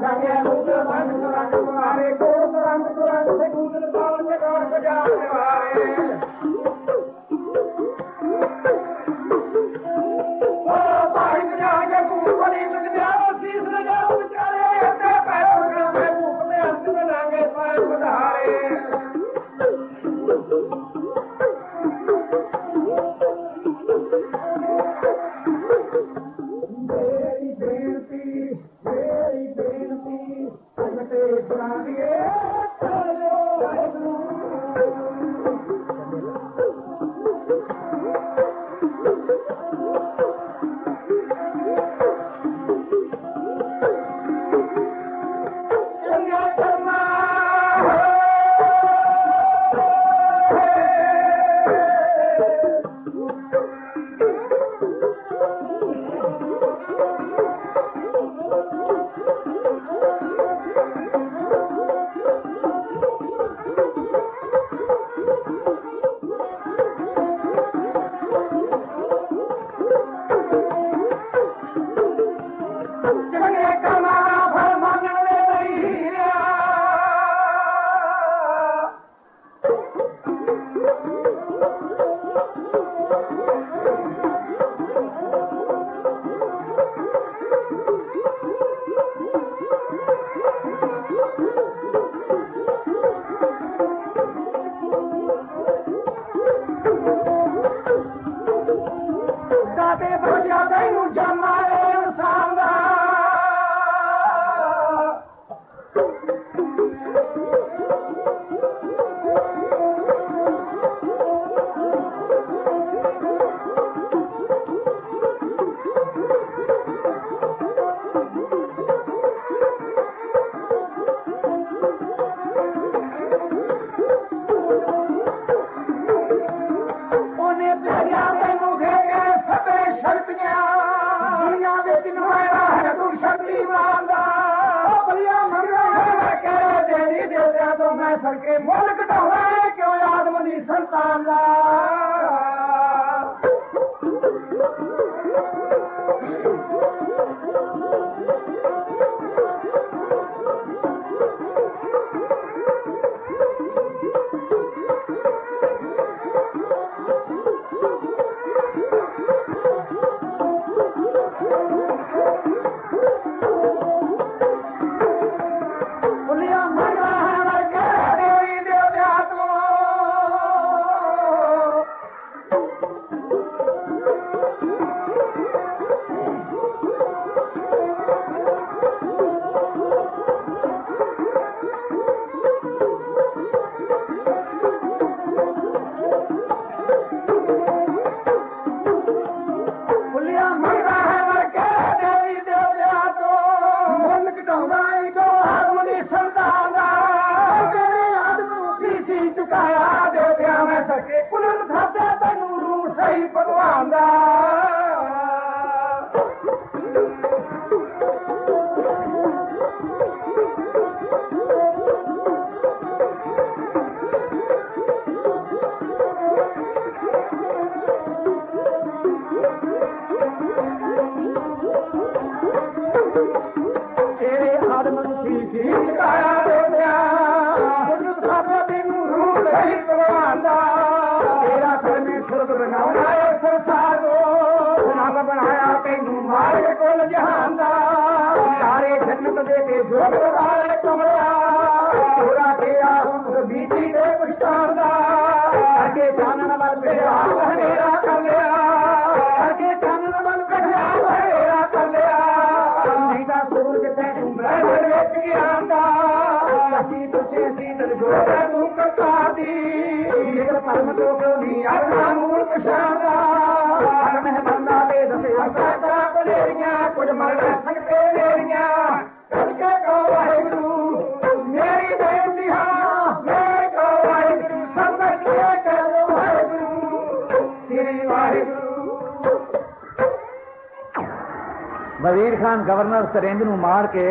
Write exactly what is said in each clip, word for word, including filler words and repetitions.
Wazir Khan governor syringe नूं मार के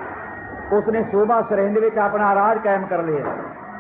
उसने सूबा सरिंज विच अपना राज कायम कर लिया।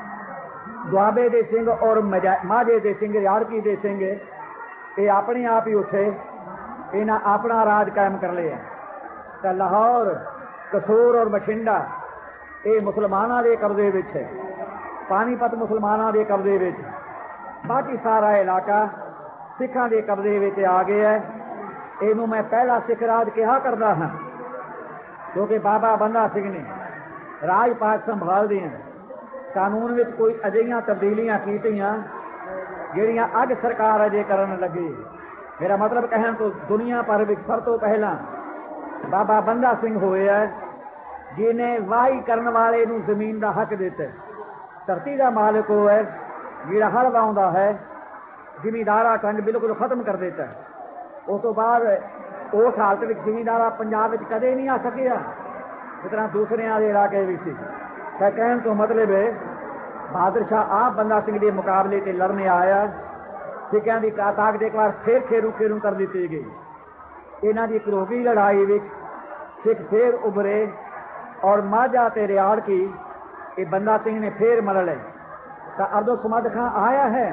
दुआबे दे सिंह और माझे दे सिंह यारकी दे सिंह ये अपने आप ही उठे, इन्हें अपना राज कायम कर लिया। तो लाहौर कसूर और बठिंडा ये मुसलमानों के कब्जे विच है, पानीपत मुसलमानों के कब्जे विच, बाकी सारा इलाका सिखां के कब्जे विच आ गया है। इनू मैं पहला सिख राज कहा करता हाँ, क्योंकि बाबा बंदा सिंह ने राजपाट संभालदियां कानून विच कोई अजिहियां तब्दीलियां कीतियां जिहड़ियां अज सरकार अजे करन लगी। मेरा मतलब कहण तो दुनिया भर विच सब तो पहला बाबा बंदा सिंह होए है जिन्हें वाही करन वाले नूं जमीन का हक दिता। धरती का मालिक वो है जिहड़ा हल वाउंदा है, जिमीदारा टंग बिल्कुल खत्म कर देता है। उस तो बाद उस हालत में जिमीदारा पंजाब में कदे नहीं आ सकिया जिस तरह दूसरे इलाके भी सी। कहने तो मतलब है बहादुर शाह आप बंदा सिंह के मुकाबले से लड़ने आया, सिखों की ताकत एक बार फिर खेरू खेरू कर दी गई। इन्हों की घरोगी लड़ाई में सिख फिर उभरे और माझा ते रियाड़ की ये बंदा सिंह ने फिर मर ले। तो अब्दुल समद खां आया है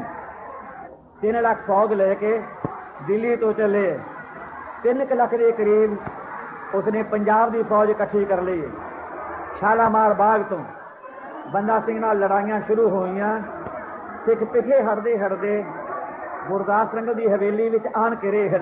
तीन लाख फौज लेके दिल्ली तो चले, तीन लाख के करीब उसने पंजाब की फौज इकट्ठी कर ली। शालामार बाग तो बंदा सिंह नाल लड़ाइयां शुरू होईयां। सिख पिछे हटते हटते गुरदास रंगल की हवेली में आन घिरे हैं।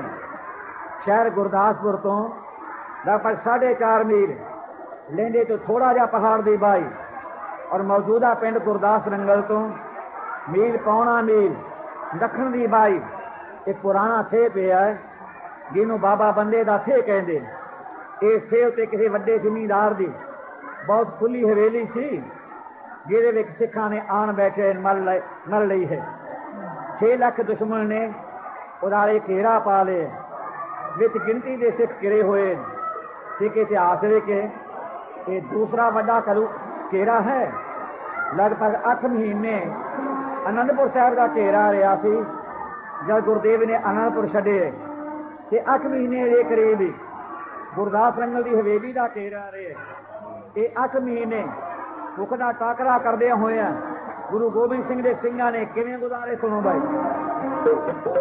शहर गुरदासपुर तो लगभग साढ़े चार मील लेंदे तो थोड़ा जा पहाड़ की बाई और मौजूदा पिंड गुरदास रंगल तो मील पौना मील दखण की बाई एक पुराना थे पिया है जिन्हों बाबा बंदे का थे कहते। इस थे उत्ते किसी वड्डे जिमीदार की बहुत खुली हवेली सी जिहदे विच सिखां ने आन बैठे मल मल लई है। छे लख दुश्मन ने उदारे घेरा पा ले, विच गिनती के सिख घिरे हुए। सिख इतिहास के ये दूसरा वड्डा करू घेरा है। लगभग अठ महीने आनंदपुर साहब का घेरा रहा सी जब गुरुदेव ने आनंदपुर छड्डे ते अठ महीने के करीब ही गुरदास रंगल की हवेली का घेरा रहे। ये अठ महीने भुख का टाकरा करदे होए गुरु गोबिंद सिंह के सिंघां ने किवें गुजारे सुनो भाई।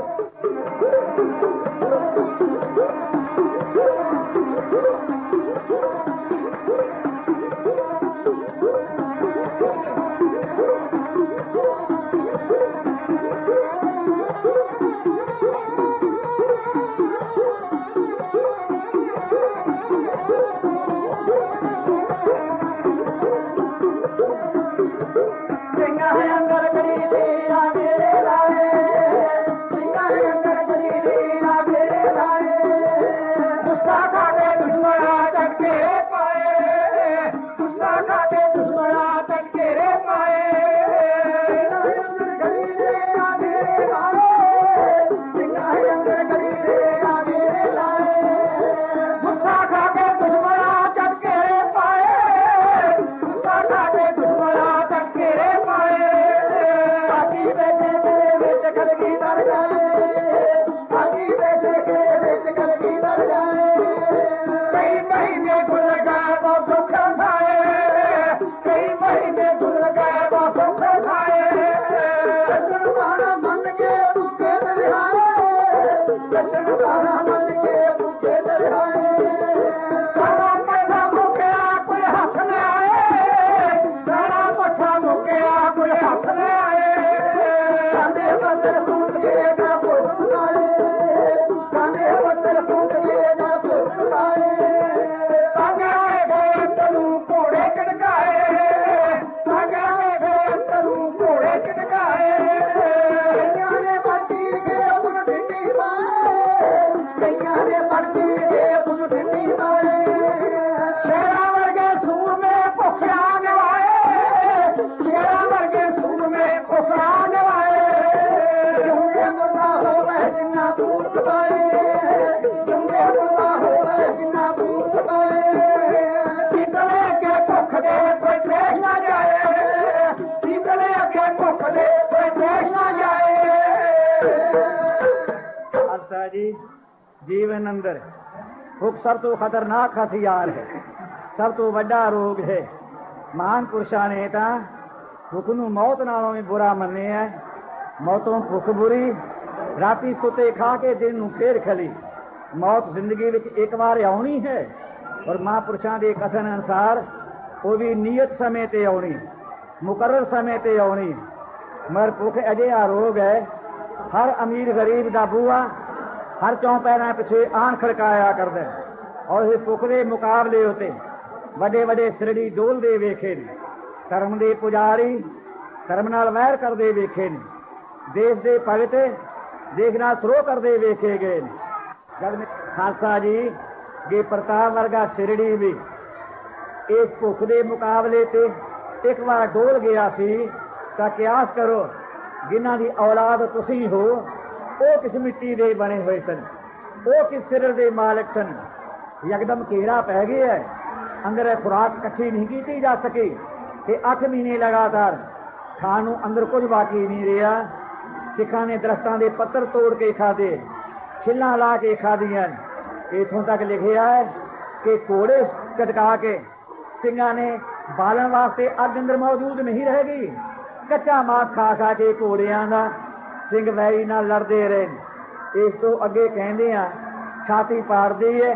जीवन अंदर भुख सब तो खतरनाक हथियार है, सब तो वड्डा रोग है। महान पुरुषों ने तो भुख नूं मौत नालों भी बुरा मन्ने है। मौतों भुख बुरी, राती सुते खा के दिन नूं फेर खली। मौत जिंदगी विच एक बार आउणी है, और महापुरुषों के कथन अनुसार वो भी नियत समय ते आनी, मुकर्रर समय ते आनी। मगर भुख अजिहा रोग है, हर अमीर गरीब का बूहा हर चौं पैरों पिछे आन खड़काया करता है। और इस भुख के मुकाबले उत्ते वड्डे वड्डे सिरड़ी डोलते वेखे ने, धर्म के पुजारी धर्म नाल वैर करते वेखे ने, देश के भगत देश नाल थ्रो करते वेखे गए ने। जब खालसा जी गे प्रताप वर्गा सिरड़ी भी इस भुख के मुकाबले ते एक बार डोल गया सी, तां कियास करो जिन्हां दी औलाद तुसीं हो वो किस मिट्टी दे बने हुए सन, वो किस सिर दे मालिक सन। यकदम घेरा पै गया है, अंदर खुराक इकट्ठी नहीं की जा सकी कि अठ महीने लगातार खाण नूं अंदर कुछ बाकी नहीं रहा। सिखां ने दरख्तां दे पत्तर तोड़ के खाधे, छिल्लां ला के खादियां। इथों तक लिखिया है कि घोड़े कटका के सिंघां ने बालन वास्ते अग अंदर मौजूद नहीं रहेगी। कच्चा मांस खा खा के घोड़ियां दा सिंह वैरी नाल लड़ते रहे। इस तो अगे कहते हैं छाती पाड़दी है।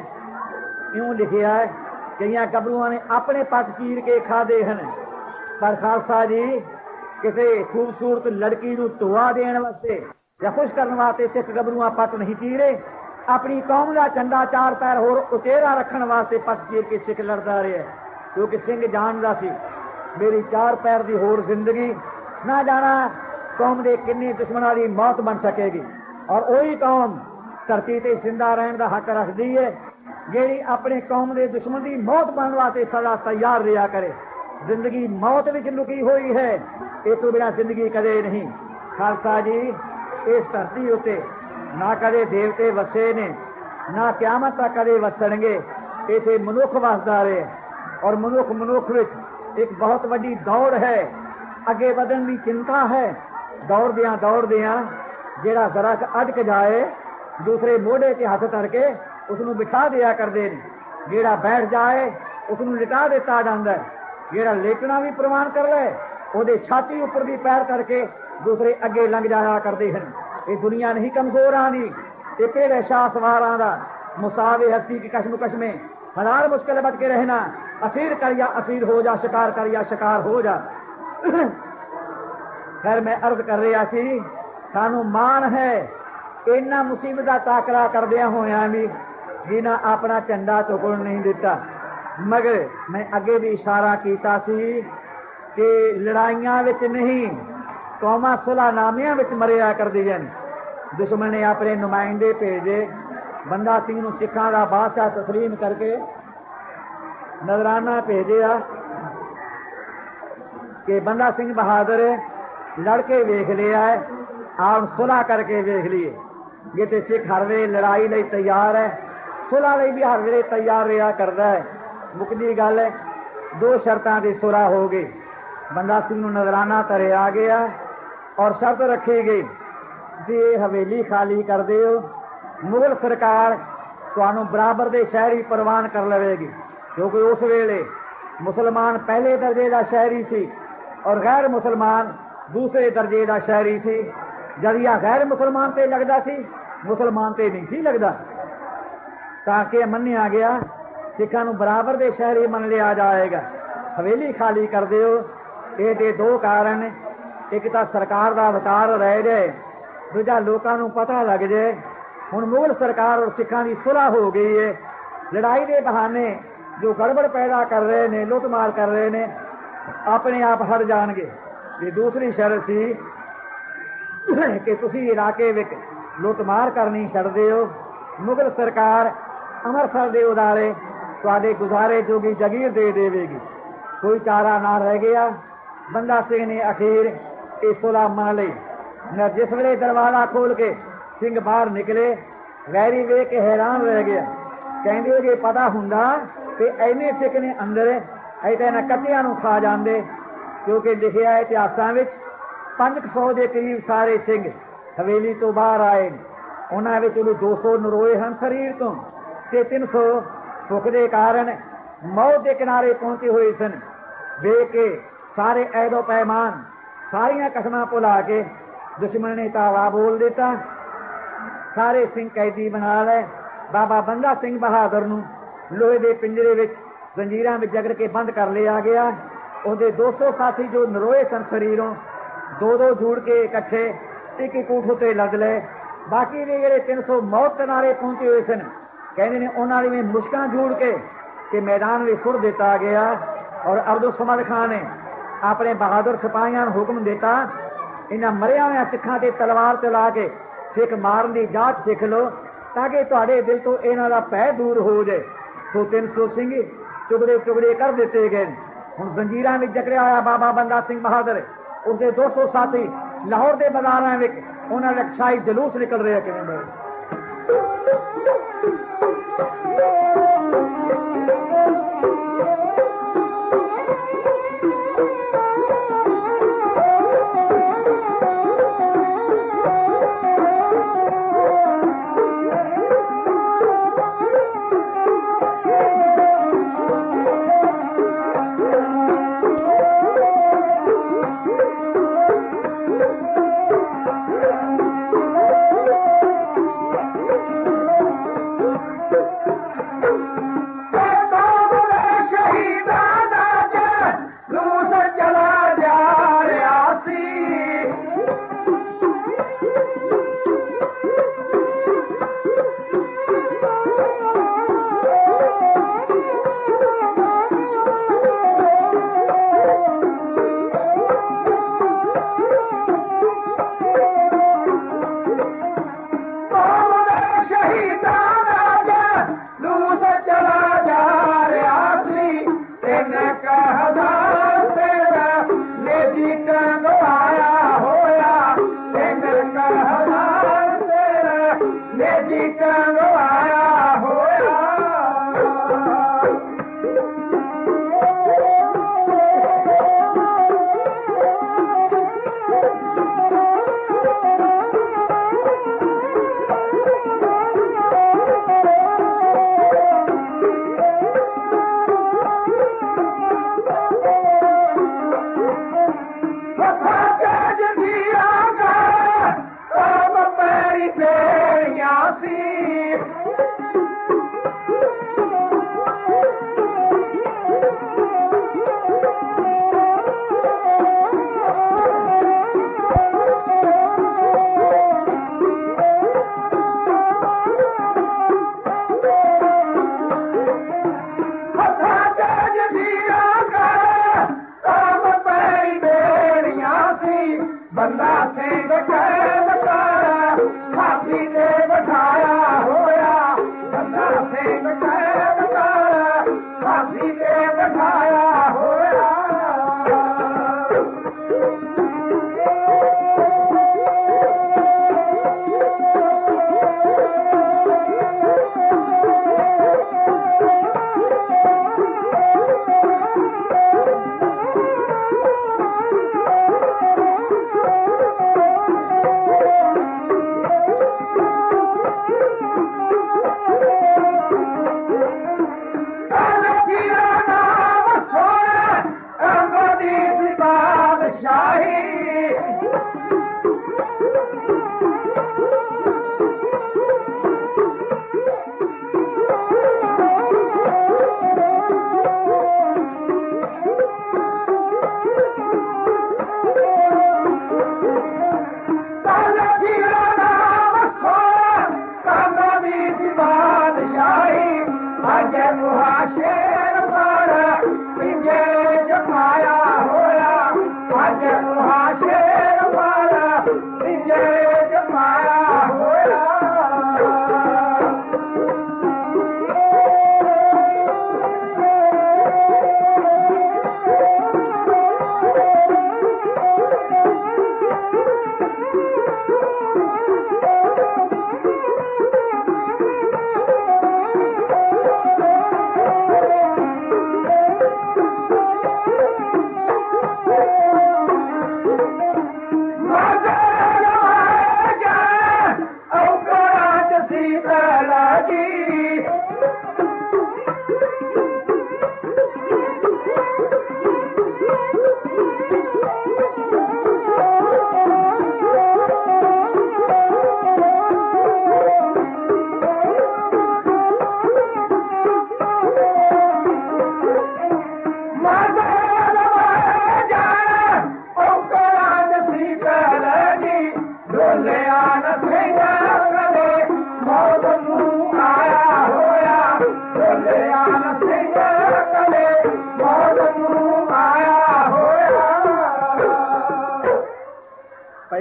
इउं लिखिया है कई गभरूआं ने अपने पट चीर के खाधे हैं, पर खालसा जी किसी खूबसूरत लड़की नूं धोआ देण वास्ते या खुश करने वास्ते सिख गभरूआं पट नहीं चीरे। अपनी कौम का झंडा चार पैर होर उचेरा रखने वास्ते पट चीर के सिख लड़ता रहा, क्योंकि सिंह जानता सी मेरी चार पैर की होर जिंदगी ना जाना कौम के किन्ने दुश्मनों की मौत बन सकेगी। और वही कौम धरती से जिंदा रहने का हक रखती है जी अपने कौम के दुश्मन की मौत बनने वास्ते सदा तैयार रहा करे। जिंदगी मौत में लुकी हुई है, इस तो बिना जिंदगी कदे नहीं। खालसा जी इस धरती उत्ते ना कदे देवते वसे ने, ना क्यामत तक कदे वसणगे। इसे मनुख वसदा रहे और मनुख मनुख विच एक बहुत बड़ी दौड़ है, अगे बढ़ने की चिंता है। दौड़दियां दौड़दियां जेड़ा जरा अटक जाए दूसरे मोढ़े ते हथ धर के उसनूं बिठा दिया करते हैं, जेड़ा बैठ जाए उसनूं लिटा दिता जाता है, जेड़ा लेटना भी प्रवान कर ले ਉਹਦੇ छाती उपर भी पैर करके दूसरे अगे लंघ जाया करते हैं। ये दुनिया नहीं कमजोरां दी, ये पेड़े शाह सवारां दा मुसावे हस्ती की कशमकश में हजार मुश्किल बच के रहना। असीर कर या असीर हो जा, शिकार कर या शिकार हो जा। खैर मैं अर्ज कर रहा सी सानू मान है इन्ना मुसीबत का टाकरा करदिया होया भी जिन्हां अपना झंडा चुकण नहीं दिता। मगर मैं अगे भी इशारा किया सी कि लड़ाइयां विच नहीं कौमां सुलहनामियां विच मरिया करदियां। दुश्मन ने अपने नुमाइंदे भेजे, बंदा सिंह नूं सिखां दा बादशाह तस्लीम करके नजराना भेजिया कि बंदा सिंह बहादुर लड़के वेख लिया है, आप सुलह करके वेख लीए। जे ते सिख हर वे लड़ाई लई तैयार है, सुलह लई भी हर वे तैयार रहा करता है। मुकदी गल है दो शर्तां दी सुलह हो गई। बंदा सिंह नूं नजराना तरे आ गया और शर्त रखी गई कि हवेली खाली कर दिओ, मुगल सरकार तुहानूं बराबर दे शहरी प्रवान कर लवेगी, क्योंकि उस वेले मुसलमान पहले दर्जे का शहरी सी और गैर मुसलमान दूसरे दर्जे का शहरी सी। जदिया गैर मुसलमान ते लगदा सी, मुसलमान ते नहीं सी लगदा, ताकि मन्निया गया सिखां नूं बराबर दे शहरी मन लिया जाएगा। हवेली खाली कर दिओ। ये दो कारण, एक तो सरकार का अवतार रह जाए, दूजा लोगों को पता लग जाए हुण मुगल सरकार और सिखां की सुलह हो गई है। लड़ाई के बहाने जो गड़बड़ पैदा कर रहे ने, लुटमार कर रहे ने, अपने आप हट जाएंगे। ये दूसरी शर्त सी कि तुसी इलाके विच लुटमार करनी छड्ड दिओ, मुगल सरकार अमृतसर के उदारे तुहाडे गुजारे जोगी जगीर दे देवेगी। कोई चारा ना रह गया। बंदा सिंह ने अखीर ये सुलह मान ली। न जिस वेले दरवाजा खोल के सिंह बाहर निकले, वैरी वेख के हैरान रह गया। कहते जे पता हुंदा कि इन्ने सिख ने अंदर ऐसे इन्हां कत्तियां नूं खा जांदे, क्योंकि लिखिया है इतिहासां विच पंज सौ के करीब सारे सिंह हवेली तो बाहर आए। उन्हां विच दो सौ नरोए हैं शरीर तो, ते तीन सौ भुख के कारण मौत के किनारे पहुंचे हुए सन। वेख के सारे ऐदो पैमान सारियां कसमां भुला के दुश्मन ने तावा बोल दिता। सारे सिंह कैदी बना ले। बाबा बंदा सिंह बहादुर नूं लोहे के पिंजरे में जंजीरां में जगड़ के बंद कर लिया गया। उसके दो सौ साथी जो नरोए सन शरीरों दो दो जुड़ के इकट्ठे एक एक ऊठ उत्ते लद ले। बाकी ने जेडे तीन सौ मौत किनारे पहुंचे हुए सन कहते हैं उन्होंने भी मुश्किल जोड़ के कि मैदान में सुट दिता गया। और अब्दुल समद खान ने अपने बहादुर सिपाहियों को हुक्म दिता इन्हां मरिया हुए सिखां ते तलवार चला के सिख मारन की जाच सीख लो ताकि तुहाडे दिल तो इन्हां दा भय दूर हो जाए। तो तीन सौ सिंह टुकड़े टुकड़े कर दिते गए। हुण जंजीरां में जकड़िया होया बाबा बंदा सिंह बहादुर उसके दो सौ साथी लाहौर के बाजारां विच उन्हां दे शाही जलूस निकल रहे किवें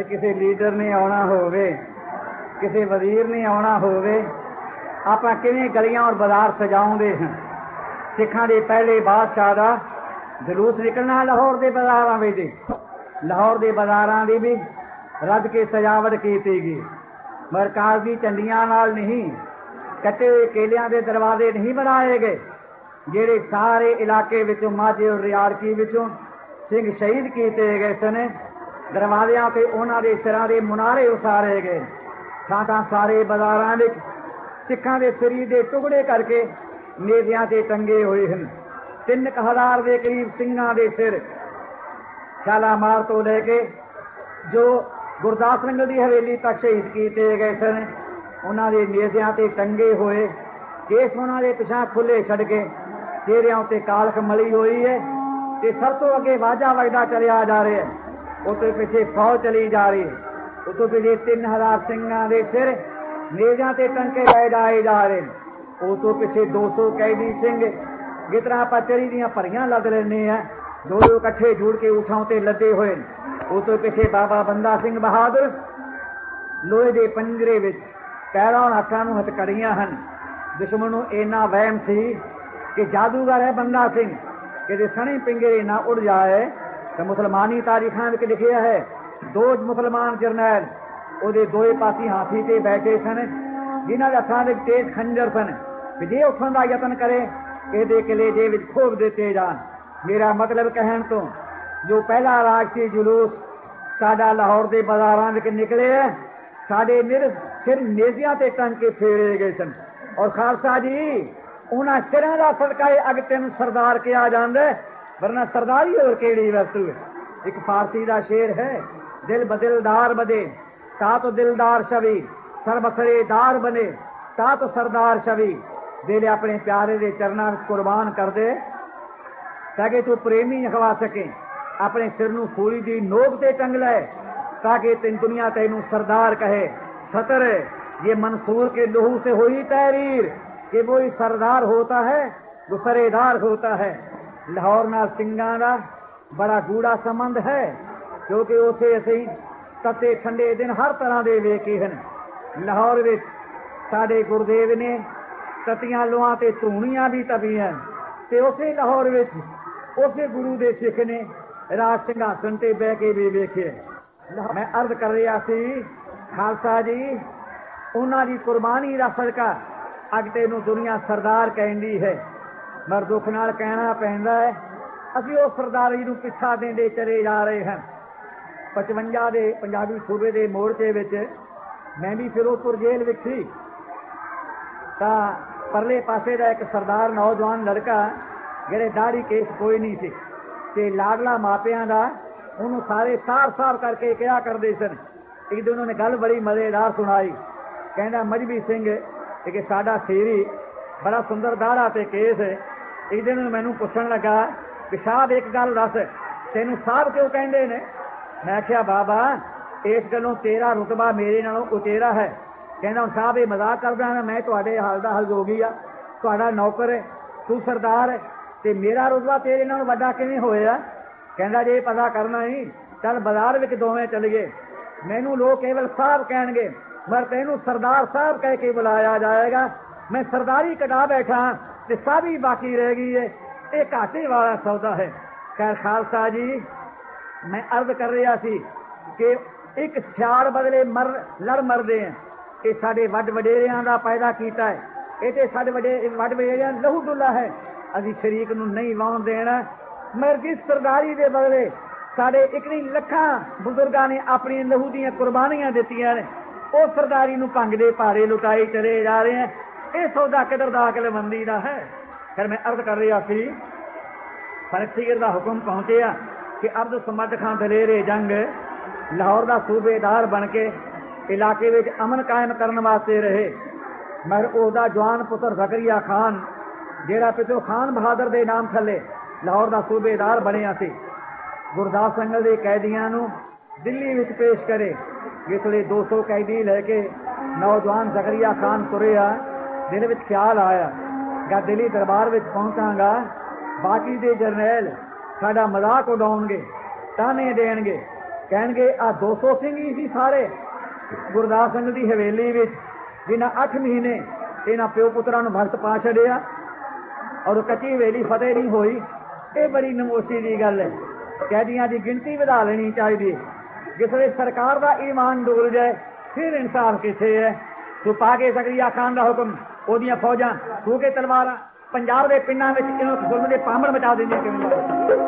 किसी लीडर ने आना होवे, किसी वजीर ने आना होवे, आपां किवें गलियां और बाजार सजाउंदे हैं। सिखां दे पहले बादशाह दा जलूस निकलना लाहौर दे बाजारां विच, लाहौर दे बाजारां दी भी रज के सजावट कीती गई, मगर कागजी झंडियां नाल नहीं, कटे हुए केलियां दे दरवाजे नहीं बनाए गए। ਜਿਹੜੇ ਸਾਰੇ इलाके विचों माझे और रियाड़की विचों सिंह शहीद किए गए सन, दरवाज़िਆਂ ते उन्हां दे सिरां दे मुनारे उसारे गए। ਥਾਂ ਥਾਂ ਸਾਰੇ ਬਾਜ਼ਾਰਾਂ ਵਿੱਚ ਸਿੱਖਾਂ ਦੇ ਸਰੀਰ ਦੇ ਟੁਕੜੇ ਕਰਕੇ ਮੇਜ਼ਿਆਂ ਤੇ ਟੰਗੇ ਹੋਏ ਹਨ। ਤਿੰਨ ਕੁ ਹਜ਼ਾਰ ਦੇ ਕਰੀਬ ਸਿੰਘਾਂ ਦੇ ਸਿਰ ਸ਼ਾਲਾਮਾਰ ਤੋਂ ਲੈ ਕੇ ਜੋ ਗੁਰਦਾਸ ਨੰਗਲ ਦੀ ਹਵੇਲੀ ਤੱਕ ਸ਼ਹੀਦ ਕੀਤੇ ਗਏ ਸਨ, ਉਹਨਾਂ ਦੇ ਮੇਜ਼ਿਆਂ ਤੇ ਟੰਗੇ ਹੋਏ, ਕੇਸ ਉਹਨਾਂ ਦੇ ਪਿਛਾਂ ਖੁੱਲੇ ਛੱਡ ਕੇ ਚਿਹਰਿਆਂ ਉੱਤੇ ਕਾਲਖ ਮਲੀ ਹੋਈ ਹੈ ਤੇ ਸਭ ਤੋਂ ਅੱਗੇ ਵਾਜਾ ਵੱਜਦਾ ਚਲਿਆ ਜਾ ਰਿਹਾ ਹੈ। ਉਹਦੇ ਪਿੱਛੇ ਫੌਜ ਚਲੀ ਜਾ ਰਹੀ ਹੈ। ਉਤੋਂ ਪਿੱਛੇ ਤਿੰਨ ਹਜ਼ਾਰ ਸਿੰਘਾਂ ਦੇ ਸਿਰ ਮੇਜ਼ਾਂ ਤੇ ਟੰਕੇ ਲੈ ਜਾਏ ਜਾ ਰਹੇ ਨੇ। ਉਸ ਤੋਂ ਪਿੱਛੇ ਦੋ ਸੌ ਕੈਦੀ ਸਿੰਘ ਜਿਸ ਤਰ੍ਹਾਂ ਆਪਾਂ ਚਰੀ ਦੀਆਂ ਭਰੀਆਂ ਲੱਦ ਲੈਂਦੇ ਆ, ਦੋ ਦੋ ਇਕੱਠੇ ਜੁੜ ਕੇ ਊਠਾਂ ਤੇ ਲੱਦੇ ਹੋਏ ਨੇ। ਉਸ ਤੋਂ ਪਿੱਛੇ ਬਾਬਾ ਬੰਦਾ ਸਿੰਘ ਬਹਾਦਰ ਲੋਹੇ ਦੇ ਪੰਜਰੇ ਵਿੱਚ ਪੈਰਾਂ ਹੱਥਾਂ ਨੂੰ ਹਥਕੜੀਆਂ ਹਨ। ਦੁਸ਼ਮਣ ਨੂੰ ਇੰਨਾ ਵਹਿਮ ਸੀ ਕਿ ਜਾਦੂਗਰ ਹੈ ਬੰਦਾ ਸਿੰਘ, ਕਿ ਜੇ ਸਣੇ ਪਿੰਗਰੇ ਨਾ ਉੜ ਜਾਏ ਤਾਂ ਮੁਸਲਮਾਨੀ ਤਾਰੀਖਾਂ ਵਿੱਚ ਲਿਖਿਆ ਹੈ ਦੋ ਮੁਸਲਮਾਨ ਜਰਨੈਲ ਉਹਦੇ ਦੋਏ ਪਾਸੇ ਹਾਥੀ ਤੇ ਬੈਠੇ ਸਨ, ਜਿਨ੍ਹਾਂ ਦੇ ਹੱਥਾਂ ਵਿੱਚ ਤੇਜ਼ ਖੰਜਰ ਸਨ, ਵੀ ਜੇ ਉੱਠਣ ਦਾ ਯਤਨ ਕਰੇ ਇਹਦੇ ਕਲੇਜੇ ਵਿੱਚ ਖੋਭ ਦਿੱਤੇ ਜਾਣ। ਮੇਰਾ ਮਤਲਬ ਕਹਿਣ ਤੋਂ ਜੋ ਪਹਿਲਾ ਰਾਜਸੀ ਜਲੂਸ ਸਾਡਾ ਲਾਹੌਰ ਦੇ ਬਾਜ਼ਾਰਾਂ ਵਿੱਚ ਨਿਕਲਿਆ, ਸਾਡੇ ਨਿਰ ਸਿਰ ਮੇਜ਼ਿਆਂ ਤੇ ਟੰਗ ਕੇ ਫੇਰੇ ਗਏ ਸਨ। ਔਰ ਖਾਲਸਾ ਜੀ ਉਹਨਾਂ ਸਿਰਾਂ ਦਾ ਸਦਕਾ ਅਗ ਤੈਨੂੰ ਸਰਦਾਰ ਕਿਹਾ ਜਾਂਦਾ, ਵਰਨਾ ਸਰਦਾਰੀ ਹੋਰ ਕਿਹੜੀ ਵਸਤੂ ਹੈ। ਇੱਕ ਫਾਰਸੀ ਦਾ ਸ਼ੇਰ ਹੈ, ਦਿਲ ਬਦਿਲਦਾਰ ਬਦੇ ਤਾ ਤੋ ਦਿਲਦਾਰ ਛਵੀ, ਸਰ ਬਸਰੇਦਾਰ ਬਨੇ ਤਾ ਤੋ ਸਰਦਾਰ ਛਵੀ। ਦਿਲ ਆਪਣੇ ਪਿਆਰੇ ਦੇ ਚਰਨਾਂ ਵਿੱਚ ਕੁਰਬਾਨ ਕਰ ਦੇ ਤਾਂ ਕਿ ਤੂੰ ਪ੍ਰੇਮੀ ਅਖਵਾ ਸਕੇ। ਆਪਣੇ ਸਿਰ ਨੂੰ ਫੂਲੀ ਦੀ ਨੋਕ ਤੇ ਟੰਗ ਲੈ ताकि तीन दुनिया तेनू सरदार कहे। सतर ये मंसूर के लहू से हुई तहरीर कि वो ही सरदार होता है, वो सरेदार होता है। लाहौर नाल सिंघां दा बड़ा गूढ़ा संबंध है, क्योंकि उसे असीं तते ठंडे दिन हर तरह दे वेखे हन। लाहौर विच साडे गुरदेव ने ततियां लोहां ते धूणियां भी तपीआं ते उसे लाहौर विच उसे गुरु दे सिख ने राज सिंघासन ते बह के भी वेखे। मैं अर्ज कर रहा सी खालसा जी उन्हां दी कुर्बानी दा सदका अग तैनूं दुनिया सरदार कहंदी है, मगर दुख नाल कहना पैंदा है असीं उस सरदारी नूं पिछा देंदे चले जा रहे हैं। पचवंजा दे पंजाबी सूबे दे मोर्चे विच मैं भी फिरोजपुर जेल विच सी तां परले पासे दा एक सरदार नौजवान लड़का जिहड़े दाढ़ी केस कोई नहीं सी ते लाडला मापियां दा ਉਹਨੂੰ ਸਾਰੇ ਸਾਰ ਸਾਰ ਕਰਕੇ ਕਿਹਾ ਕਰਦੇ ਸਨ। ਇੱਕ ਦਿਨ ਉਹਨੇ ਗੱਲ ਬੜੀ ਮਜ਼ੇਦਾਰ ਸੁਣਾਈ। ਕਹਿੰਦਾ ਮਜਬੀ ਸਿੰਘ ਕਿ ਸਾਡਾ ਸ਼ੇਰੀ ਬੜਾ ਸੁੰਦਰ ਦਾੜਾ ਤੇ ਕੇਸ। ਇੱਕ ਦਿਨ ਮੈਨੂੰ ਪੁੱਛਣ ਲੱਗਾ ਕਿ ਸਾਹਿਬ ਇੱਕ ਗੱਲ ਦੱਸ, ਤੈਨੂੰ ਸਾਹਿਬ ਕਿਉਂ ਕਹਿੰਦੇ ਨੇ? ਮੈਂ ਆਖਿਆ ਬਾਬਾ ਇਸ ਗੱਲੋਂ ਤੇਰਾ ਰੁਤਬਾ ਮੇਰੇ ਨਾਲੋਂ ਉਚੇਰਾ ਹੈ। ਕਹਿੰਦਾ ਹੁਣ ਸਾਹਿਬ ਇਹ ਮਜ਼ਾਕ ਕਰਦਾ ਨਾ, ਮੈਂ ਤੁਹਾਡੇ ਹਾਲ ਦਾ ਹਲਜੋਗੀ ਆ, ਤੁਹਾਡਾ ਨੌਕਰ ਹੈ, ਤੂੰ ਸਰਦਾਰ ਹੈ ਤੇ ਮੇਰਾ ਰੁਤਬਾ ਤੇਰੇ ਨਾਲੋਂ ਵੱਡਾ ਕਿਵੇਂ ਹੋਇਆ? ਕਹਿੰਦਾ ਜੇ ਪਤਾ ਕਰਨਾ ਹੀ ਚੱਲ ਬਾਜ਼ਾਰ ਵਿੱਚ ਦੋਵੇਂ ਚਲੀਏ, ਮੈਨੂੰ ਲੋਕ ਕੇਵਲ ਸਾਹਿਬ ਕਹਿਣਗੇ ਮगर ਤੈਨੂੰ ਸਰਦਾਰ ਸਾਹਿਬ ਕਹਿ ਕੇ ਬੁਲਾਇਆ ਜਾਏਗਾ। ਮੈਂ ਸਰਦਾਰੀ ਕਟਾ ਬੈਠਾ ਤੇ ਸਾਬੀ ਬਾਕੀ ਰਹਿ ਗਈ ਹੈ, ਇਹ ਘਾਟੇ ਵਾਲਾ ਸੌਦਾ ਹੈ। ਖੈਰ ਖਾਲਸਾ ਜੀ ਮੈਂ ਅਰਜ਼ ਕਰ ਰਿਹਾ ਸੀ ਕਿ ਇੱਕ ਸਿਆੜ ਬਦਲੇ ਮਰ ਲੜ ਮਰਦੇ ਆ। ਇਹ ਸਾਡੇ ਵੱਡ ਵਡੇਰਿਆਂ ਦਾ ਪੈਦਾ ਕੀਤਾ ਹੈ, ਇਹ ਤੇ ਸਾਡੇ ਵੱਡੇ ਵੱਡ ਵਡੇਰਿਆਂ ਲਹੂ ਡੁੱਲਾ ਹੈ। ਅਸੀਂ ਸ਼ਰੀਕ ਨੂੰ ਨਹੀਂ ਵਾਹੁਣ ਦੇਣਾ। ਮਗਰ ਜਿਸ ਸਰਦਾਰੀ ਦੇ ਬਦਲੇ ਸਾਡੇ ਇੱਕ ਨਹੀਂ ਲੱਖਾਂ ਬਜ਼ੁਰਗਾਂ ਨੇ ਆਪਣੀ ਲਹੂ ਦੀਆਂ ਕੁਰਬਾਨੀਆਂ ਦਿੱਤੀਆਂ ਨੇ, ਉਹ ਸਰਦਾਰੀ ਨੂੰ ਭੰਗ ਦੇ ਭਾਰੇ ਲੁਟਾਈ ਚਲੇ ਜਾ ਰਹੇ ਹਨ। ਇਹ ਸੌਦਾ ਕਿਦਰ ਦਾ ਅਕਲਮੰਦੀ ਦਾ ਹੈ। ਫਿਰ ਮੈਂ ਅਰਜ਼ ਕਰ ਰਿਹਾ ਸੀ ਫਰਖਸੀਰ ਦਾ ਹੁਕਮ ਪਹੁੰਚਿਆ ਕਿ ਅਬਦ ਸਮਦ ਖਾਨ ਦਲੇਰੇ ਜੰਗ ਲਾਹੌਰ ਦਾ ਸੂਬੇਦਾਰ ਬਣ ਕੇ ਇਲਾਕੇ ਵਿੱਚ ਅਮਨ ਕਾਇਮ ਕਰਨ ਵਾਸਤੇ ਰਹੇ। ਮਗਰ ਉਹਦਾ ਜਵਾਨ ਪੁੱਤਰ ਜ਼ਕਰੀਆ ਖਾਨ ਜਿਹੜਾ ਪਿੱਛੋਂ ਖਾਨ ਬਹਾਦਰ ਦੇ ਨਾਮ ਥੱਲੇ ਲਾਹੌਰ ਦਾ ਸੂਬੇਦਾਰ ਬਣਿਆ ਸੀ, ਗੁਰਦਾਸ ਸੰਗਲ ਦੇ ਕੈਦੀਆਂ ਨੂੰ ਦਿੱਲੀ ਵਿੱਚ ਪੇਸ਼ ਕਰੇ। ਇਸ ਲਈ ਦੋ ਸੌ ਕੈਦੀ ਲੈ ਕੇ ਨੌਜਵਾਨ ਜ਼ਕਰੀਆ ਖਾਨ ਤੁਰਿਆ। ਦਿਲ ਵਿੱਚ ਖਿਆਲ ਆਇਆ ਕਿ ਦਿੱਲੀ ਦਰਬਾਰ ਵਿੱਚ ਪਹੁੰਚਾਂਗਾ, ਬਾਕੀ ਦੇ ਜਰਨੈਲ ਸਾਡਾ ਮਜ਼ਾਕ ਉਡਾਉਣਗੇ, ਤਾਨੇ ਦੇਣਗੇ ਕਹਿਣਗੇ ਆ ਦੋ ਸੌ ਸਿੰਘ ਹੀ ਸੀ ਸਾਰੇ ਗੁਰਦਾਸ ਸਿੰਘ ਦੀ ਹਵੇਲੀ ਵਿੱਚ, ਜਿਨ੍ਹਾਂ ਅੱਠ ਮਹੀਨੇ ਇਹਨਾਂ ਪਿਓ ਪੁੱਤਰਾਂ ਨੂੰ ਭਗਤ ਪਾ ਛੱਡਿਆ ਔਰ ਕੱਚੀ ਹਵੇਲੀ ਫਤਿਹ ਨਹੀਂ ਹੋਈ। ਇਹ ਬੜੀ ਨਮੋਸ਼ੀ ਦੀ ਗੱਲ ਹੈ। ਕੈਦੀਆਂ ਦੀ ਗਿਣਤੀ ਵਧਾ ਲੈਣੀ ਚਾਹੀਦੀ ਹੈ। ਜਿਸ ਵੇਲੇ ਸਰਕਾਰ ਦਾ ਈਮਾਨ ਡੋਲ ਜਾਏ ਫਿਰ ਇਨਸਾਫ ਕਿੱਥੇ ਹੈ। ਤੂੰ ਪਾ ਕੇ ਸਕਰੀਆ ਖਾਨ ਦਾ ਹੁਕਮ, ਉਹਦੀਆਂ ਫੌਜਾਂ ਸੂ ਕੇ ਤਲਵਾਰਾਂ ਪੰਜਾਬ ਦੇ ਪਿੰਡਾਂ ਵਿੱਚ ਇਹਨੂੰ ਜ਼ੁਲਮ ਦੇ ਪਾਮੜ ਮਚਾ ਦਿੰਦੀਆਂ ਕਿਵੇਂ?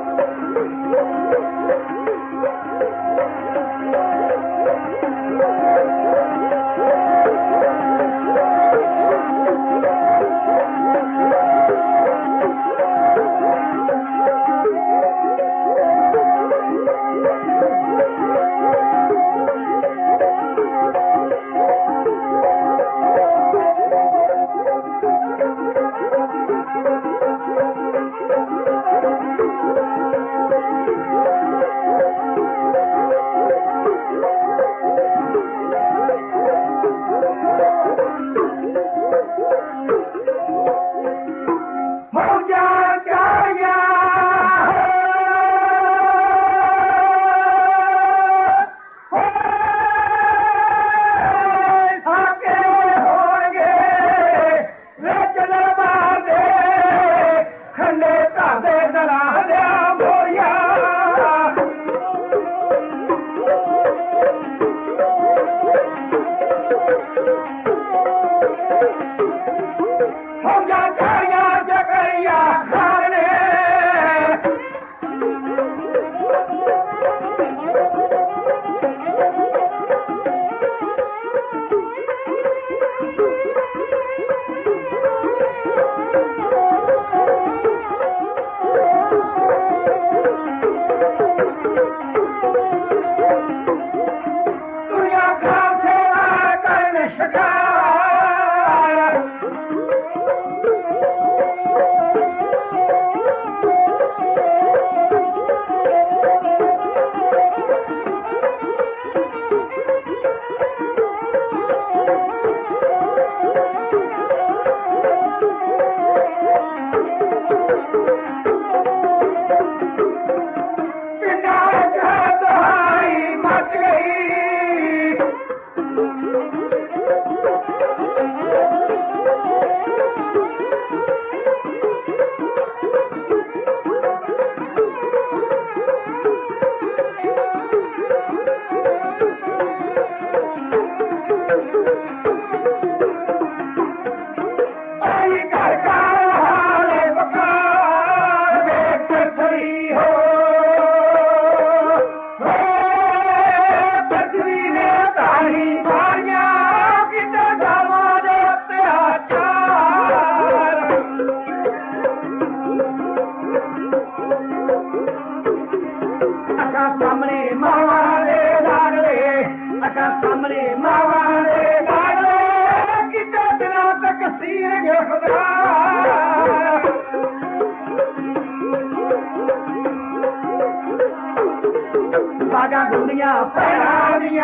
ਬਾਗਾਂ ਗੁੰਡੀਆਂ ਪੈਰਾਂ ਦੀਆਂ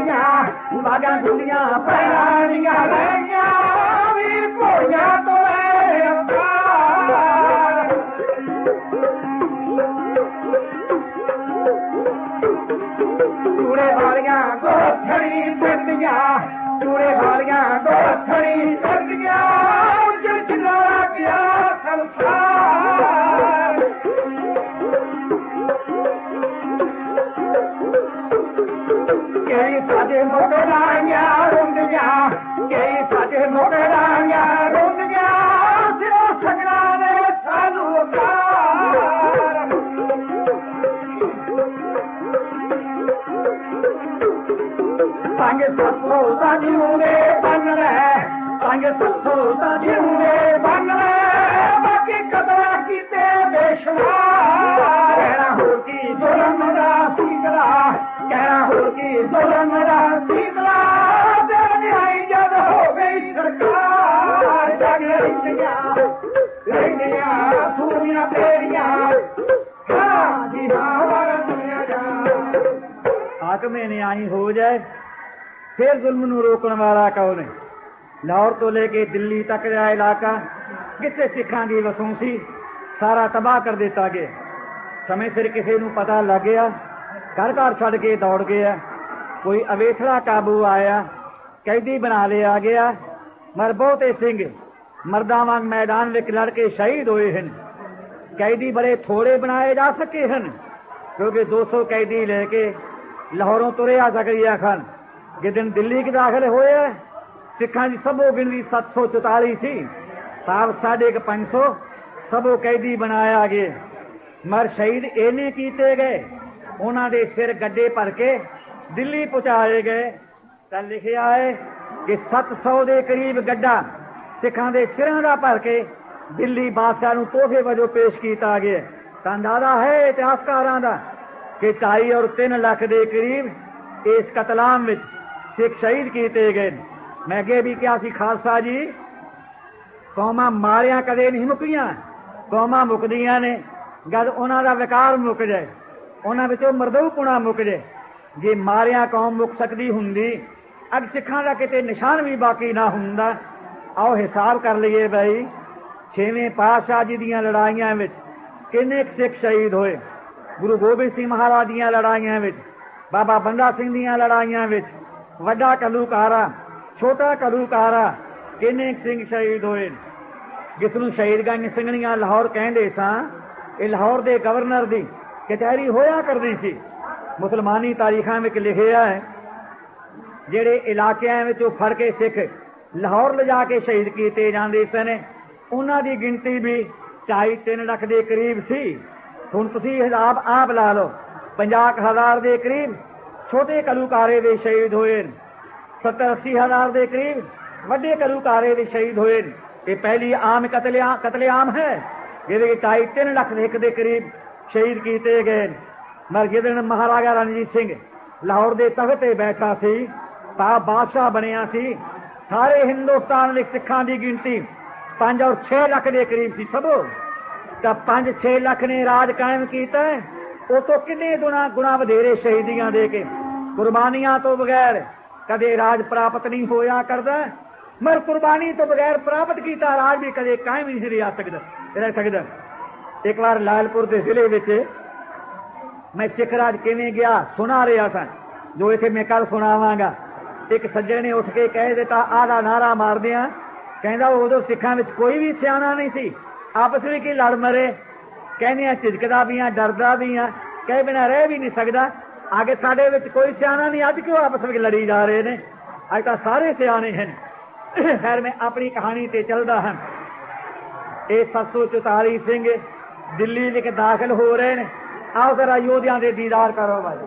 ਰਹਿ ਬਾਗਾਂ ਗੁੰਡੀਆਂ ਪੈਰਾਂ ਦੀਆਂ ਰਹਿ ਵੀਰ ਘੋੜੀਆਂ ਤੋਂ ਚੂੜੇ ਵਾਲੀਆਂ ਗੋਥੜੀ ਫਿਰਦੀਆਂ ਚੂੜੇ ਵਾਲੀਆਂ ਗੋਥੜੀ ਫਿਰਦੀਆਂ ਜਿੰਨਾ ਗਿਆ ਸੰਸਾਰ ਕਈ ਸਾਡੇ ਮੋਗਰਾਈਆਂ ਰੁੰਦੀਆਂ ਕਈ ਸਾਡੇ ਮੋਗਰਾਈਆਂ ਰੁੰਦੀਆਂ ਸਿਰੋਂ ਸਗਣਾ ਨੇ ਸਾਨੂੰ ਉਤਾਰ ਪੰਜ ਸੱਤੋਂ ਦਾ ਜਿਉਂਦੇ ਬਣ ਲੈ ਪੰਜ ਸੱਤੋਂ ਦਾ ਜਿਉਂਦੇ ਬਣ ਲੈ ਬਾਕੀ ਕਦਰਾਂ ਕੀਤੇ ਬੇਸ਼ੁਮਾਰ ਕਹਿਣਾ ਹੋਰ ਕੀ ਜ਼ੁਲਮ ਦਾ ਸੀਕਰਾ ਕਹਿਣਾ ਹੋਰ ਕੀ ਜ਼ੁਲਮ ਦਾ ਸੀਕਰਾ ਤੇ ਨਿਆਈ ਜਦ ਹੋ ਗਈ ਸਰਕਾਰ ਜਗ ਰਹਿੰਦੀਆਂ ਰਹਿੰਦੀਆਂ ਸੂਰੀਆਂ ਤੇਰੀਆਂ ਹਾਂ ਜੀ ਹਾਂ ਵਾਰ ਦੁਨੀਆ ਜਾ ਹਾਕਮੇ ਨਿਆਈ ਹੋ ਜਾਏ ਫਿਰ ਜ਼ੁਲਮ ਨੂੰ ਰੋਕਣ ਵਾਲਾ ਕੌਣ ਹੈ। ਲਾਹੌਰ ਤੋਂ ਲੈ ਕੇ ਦਿੱਲੀ ਤੱਕ ਦਾ ਇਲਾਕਾ ਜਿੱਥੇ ਸਿੱਖਾਂ ਦੀ ਵਸੋਂ ਸੀ ਸਾਰਾ ਤਬਾਹ ਕਰ ਦਿੱਤਾ ਗਿਆ। ਸਮੇਂ ਸਿਰ ਕਿਸੇ ਨੂੰ ਪਤਾ ਲੱਗ ਗਿਆ घर घर छड़ के दौड़ गया। कोई अवेथड़ा काबू आया, कैदी बना लिया गया। मर बहुते सिंह मर्दां वांग मैदान विच लड़ के शहीद होए हैं। कैदी बड़े थोड़े बनाए जा सके हैं, क्योंकि दो सौ कैदी लेके लाहौरों तुरिया ज़करिया खान जिदन दिल्ली के दाखिल होए सिखां की सबो गिनती सत्त सौ चौताली सी, साहब साढ़े क पंज सौ सबो कैदी बनाया गए। मर शहीद इन्ने कीते गए, उन्हां दे सिर गड्ढे भर के दिल्ली पहुंचाए गए। तो लिखिया है कि सत्त सौ के करीब गड्ढा सिखां दे सिरां दा भर के दिल्ली बादशाह नूं तोहफे वजों पेश किया गया। तो अंदाजा है इतिहासकारां दा कि ढाई और तीन लाख के करीब इस कतलाम विच सिख शहीद किए गए। मैं अगे भी कहा सी खालसा जी कौमां मारिया कदे नहीं मुक्कियां, कौमां मुकदियां ने जद उन्हां दा विकार मुक जाए, उन्हां विचों मरदूपुणा मुक जाए। जे मारिया कौम मुक सकदी हुंदी अग सिखां दा किते निशान भी बाकी ना हुंदा। आओ हिसाब कर लईए भाई, छेवें पातशाह जी दीयां लड़ाइयां विच किन्ने सिख शहीद होए। गुरु गोबिंद सिंह महाराज दीयां लड़ाइयां विच, बाबा बंदा सिंह दीयां लड़ाइयां विच वड्डा घल्लूकारा छोटा घल्लूकारा किन्ने सिंह शहीद होए। जिसनूं शहीदगंज ਸਿੰਘਣੀਆਂ लाहौर कहंदे सां, ਇਹ लाहौर दे गवर्नर दी कचहरी होया करदी सी। मुसलमानी तारीखां विच लिखिया है ਜਿਹੜੇ ਇਲਾਕਿਆਂ ਵਿੱਚੋਂ ਫੜ ਕੇ ਸਿੱਖ ਲਾਹੌਰ ਲਿਜਾ ਕੇ ਸ਼ਹੀਦ ਕੀਤੇ ਜਾਂਦੇ ਸਨ, ਉਹਨਾਂ ਦੀ ਗਿਣਤੀ ਵੀ ਢਾਈ ਤਿੰਨ ਲੱਖ ਦੇ ਕਰੀਬ ਸੀ। ਹੁਣ ਤੁਸੀਂ ਹਿਸਾਬ ਆਪ ਲਾ ਲਓ, ਪੰਜਾਹ ਕੁ ਹਜ਼ਾਰ ਦੇ ਕਰੀਬ ਛੋਟੇ ਘੱਲੂਘਾਰੇ ਦੇ ਸ਼ਹੀਦ ਹੋਏ, ਸੱਤਰ अस्सी ਹਜ਼ਾਰ ਦੇ ਕਰੀਬ ਵੱਡੇ ਘੱਲੂਘਾਰੇ ਦੇ ਸ਼ਹੀਦ ਹੋਏ। ਇਹ ਪਹਿਲੀ ਆਮ ਕਤਲੇਆਮ ਕਤਲੇਆਮ ਹੈ ਜਿਹਦੇ ਵਿੱਚ ਢਾਈ ਤਿੰਨ ਲੱਖ ਦੇ ਕਰੀਬ ਸ਼ਹੀਦ ਕੀਤੇ ਗਏ। ਮਰ ਜਿਦਣ ਮਹਾਰਾਜਾ ਰਣਜੀਤ ਸਿੰਘ ਲਾਹੌਰ ਦੇ ਤਖਤ ਤੇ ਬੈਠਾ ਸੀ ਤਾਂ ਬਾਦਸ਼ਾਹ ਬਣਿਆ ਸੀ, ਸਾਰੇ ਹਿੰਦੁਸਤਾਨ ਵਿੱਚ ਸਿੱਖਾਂ ਦੀ ਗਿਣਤੀ ਪੰਜ ਔਰ ਛੇ ਲੱਖ ਦੇ ਕਰੀਬ ਸੀ ਸਭੋ। ਤਾਂ ਪੰਜ ਛੇ ਲੱਖ ਨੇ ਰਾਜ ਕਾਇਮ ਕੀਤਾ, ਉਹ ਤੋਂ ਕਿੰਨੇ ਗੁਣਾ ਗੁਣਾ ਵਧੇਰੇ ਸ਼ਹੀਦੀਆਂ ਦੇ ਕੇ ਕੁਰਬਾਨੀਆਂ ਤੋਂ ਬਗੈਰ ਕਦੇ ਰਾਜ ਪ੍ਰਾਪਤ ਨਹੀਂ ਹੋਇਆ ਕਰਦਾ। ਮਰ ਕੁਰਬਾਨੀ ਤੋਂ ਬਗੈਰ ਪ੍ਰਾਪਤ ਕੀਤਾ ਰਾਜ ਵੀ ਕਦੇ ਕਾਇਮ ਨਹੀਂ ਰਿਹਾ ਸਕਦਾ ਰਹਿ ਸਕਦਾ। ਇੱਕ ਵਾਰ ਲਾਲਪੁਰ ਦੇ ਜ਼ਿਲ੍ਹੇ ਵਿੱਚ ਮੈਂ ਸਿੱਖ ਰਾਜ ਕਿਵੇਂ ਗਿਆ ਸੁਣਾ ਰਿਹਾ ਸਾਂ, ਜੋ ਇੱਥੇ ਮੈਂ ਕੱਲ ਸੁਣਾਵਾਂਗਾ। ਇੱਕ ਸੱਜਣ ਨੇ ਉੱਠ ਕੇ ਕਹਿ ਦਿੱਤਾ ਆਹ ਨਾਰਾ ਮਾਰਦਿਆਂ, ਕਹਿੰਦਾ ਉਦੋਂ ਸਿੱਖਾਂ ਵਿੱਚ ਕੋਈ ਵੀ ਸਿਆਣਾ ਨਹੀਂ ਸੀ, ਆਪਸ ਵਿੱਚ ਹੀ ਲੜ ਮਰੇ। ਕਹਿੰਦੇ ਝਿਜਕਦਾ ਵੀ ਆ ਡਰਦਾ ਵੀ ਆ, ਕਹੇ ਬਿਨਾਂ ਰਹਿ ਵੀ ਨਹੀਂ ਸਕਦਾ। ਅੱਗੇ ਸਾਡੇ ਵਿੱਚ ਕੋਈ ਸਿਆਣਾ ਨਹੀਂ, ਅੱਜ ਕਿਉਂ ਆਪਸ ਵਿੱਚ ਲੜੀ ਜਾ ਰਹੇ ਨੇ? ਅੱਜ ਤਾਂ ਸਾਰੇ ਸਿਆਣੇ ਹਨ। ਖੈਰ ਮੈਂ ਆਪਣੀ ਕਹਾਣੀ ਤੇ ਚੱਲਦਾ ਹਾਂ। ਇਹ ਸੱਤ ਸੌ ਚੁਤਾਲੀ ਸਿੰਘ ਦਿੱਲੀ ਵਿੱਚ ਦਾਖਲ ਹੋ ਰਹੇ ਨੇ। आओ जरा योद्धा दे दीदार करो भाई।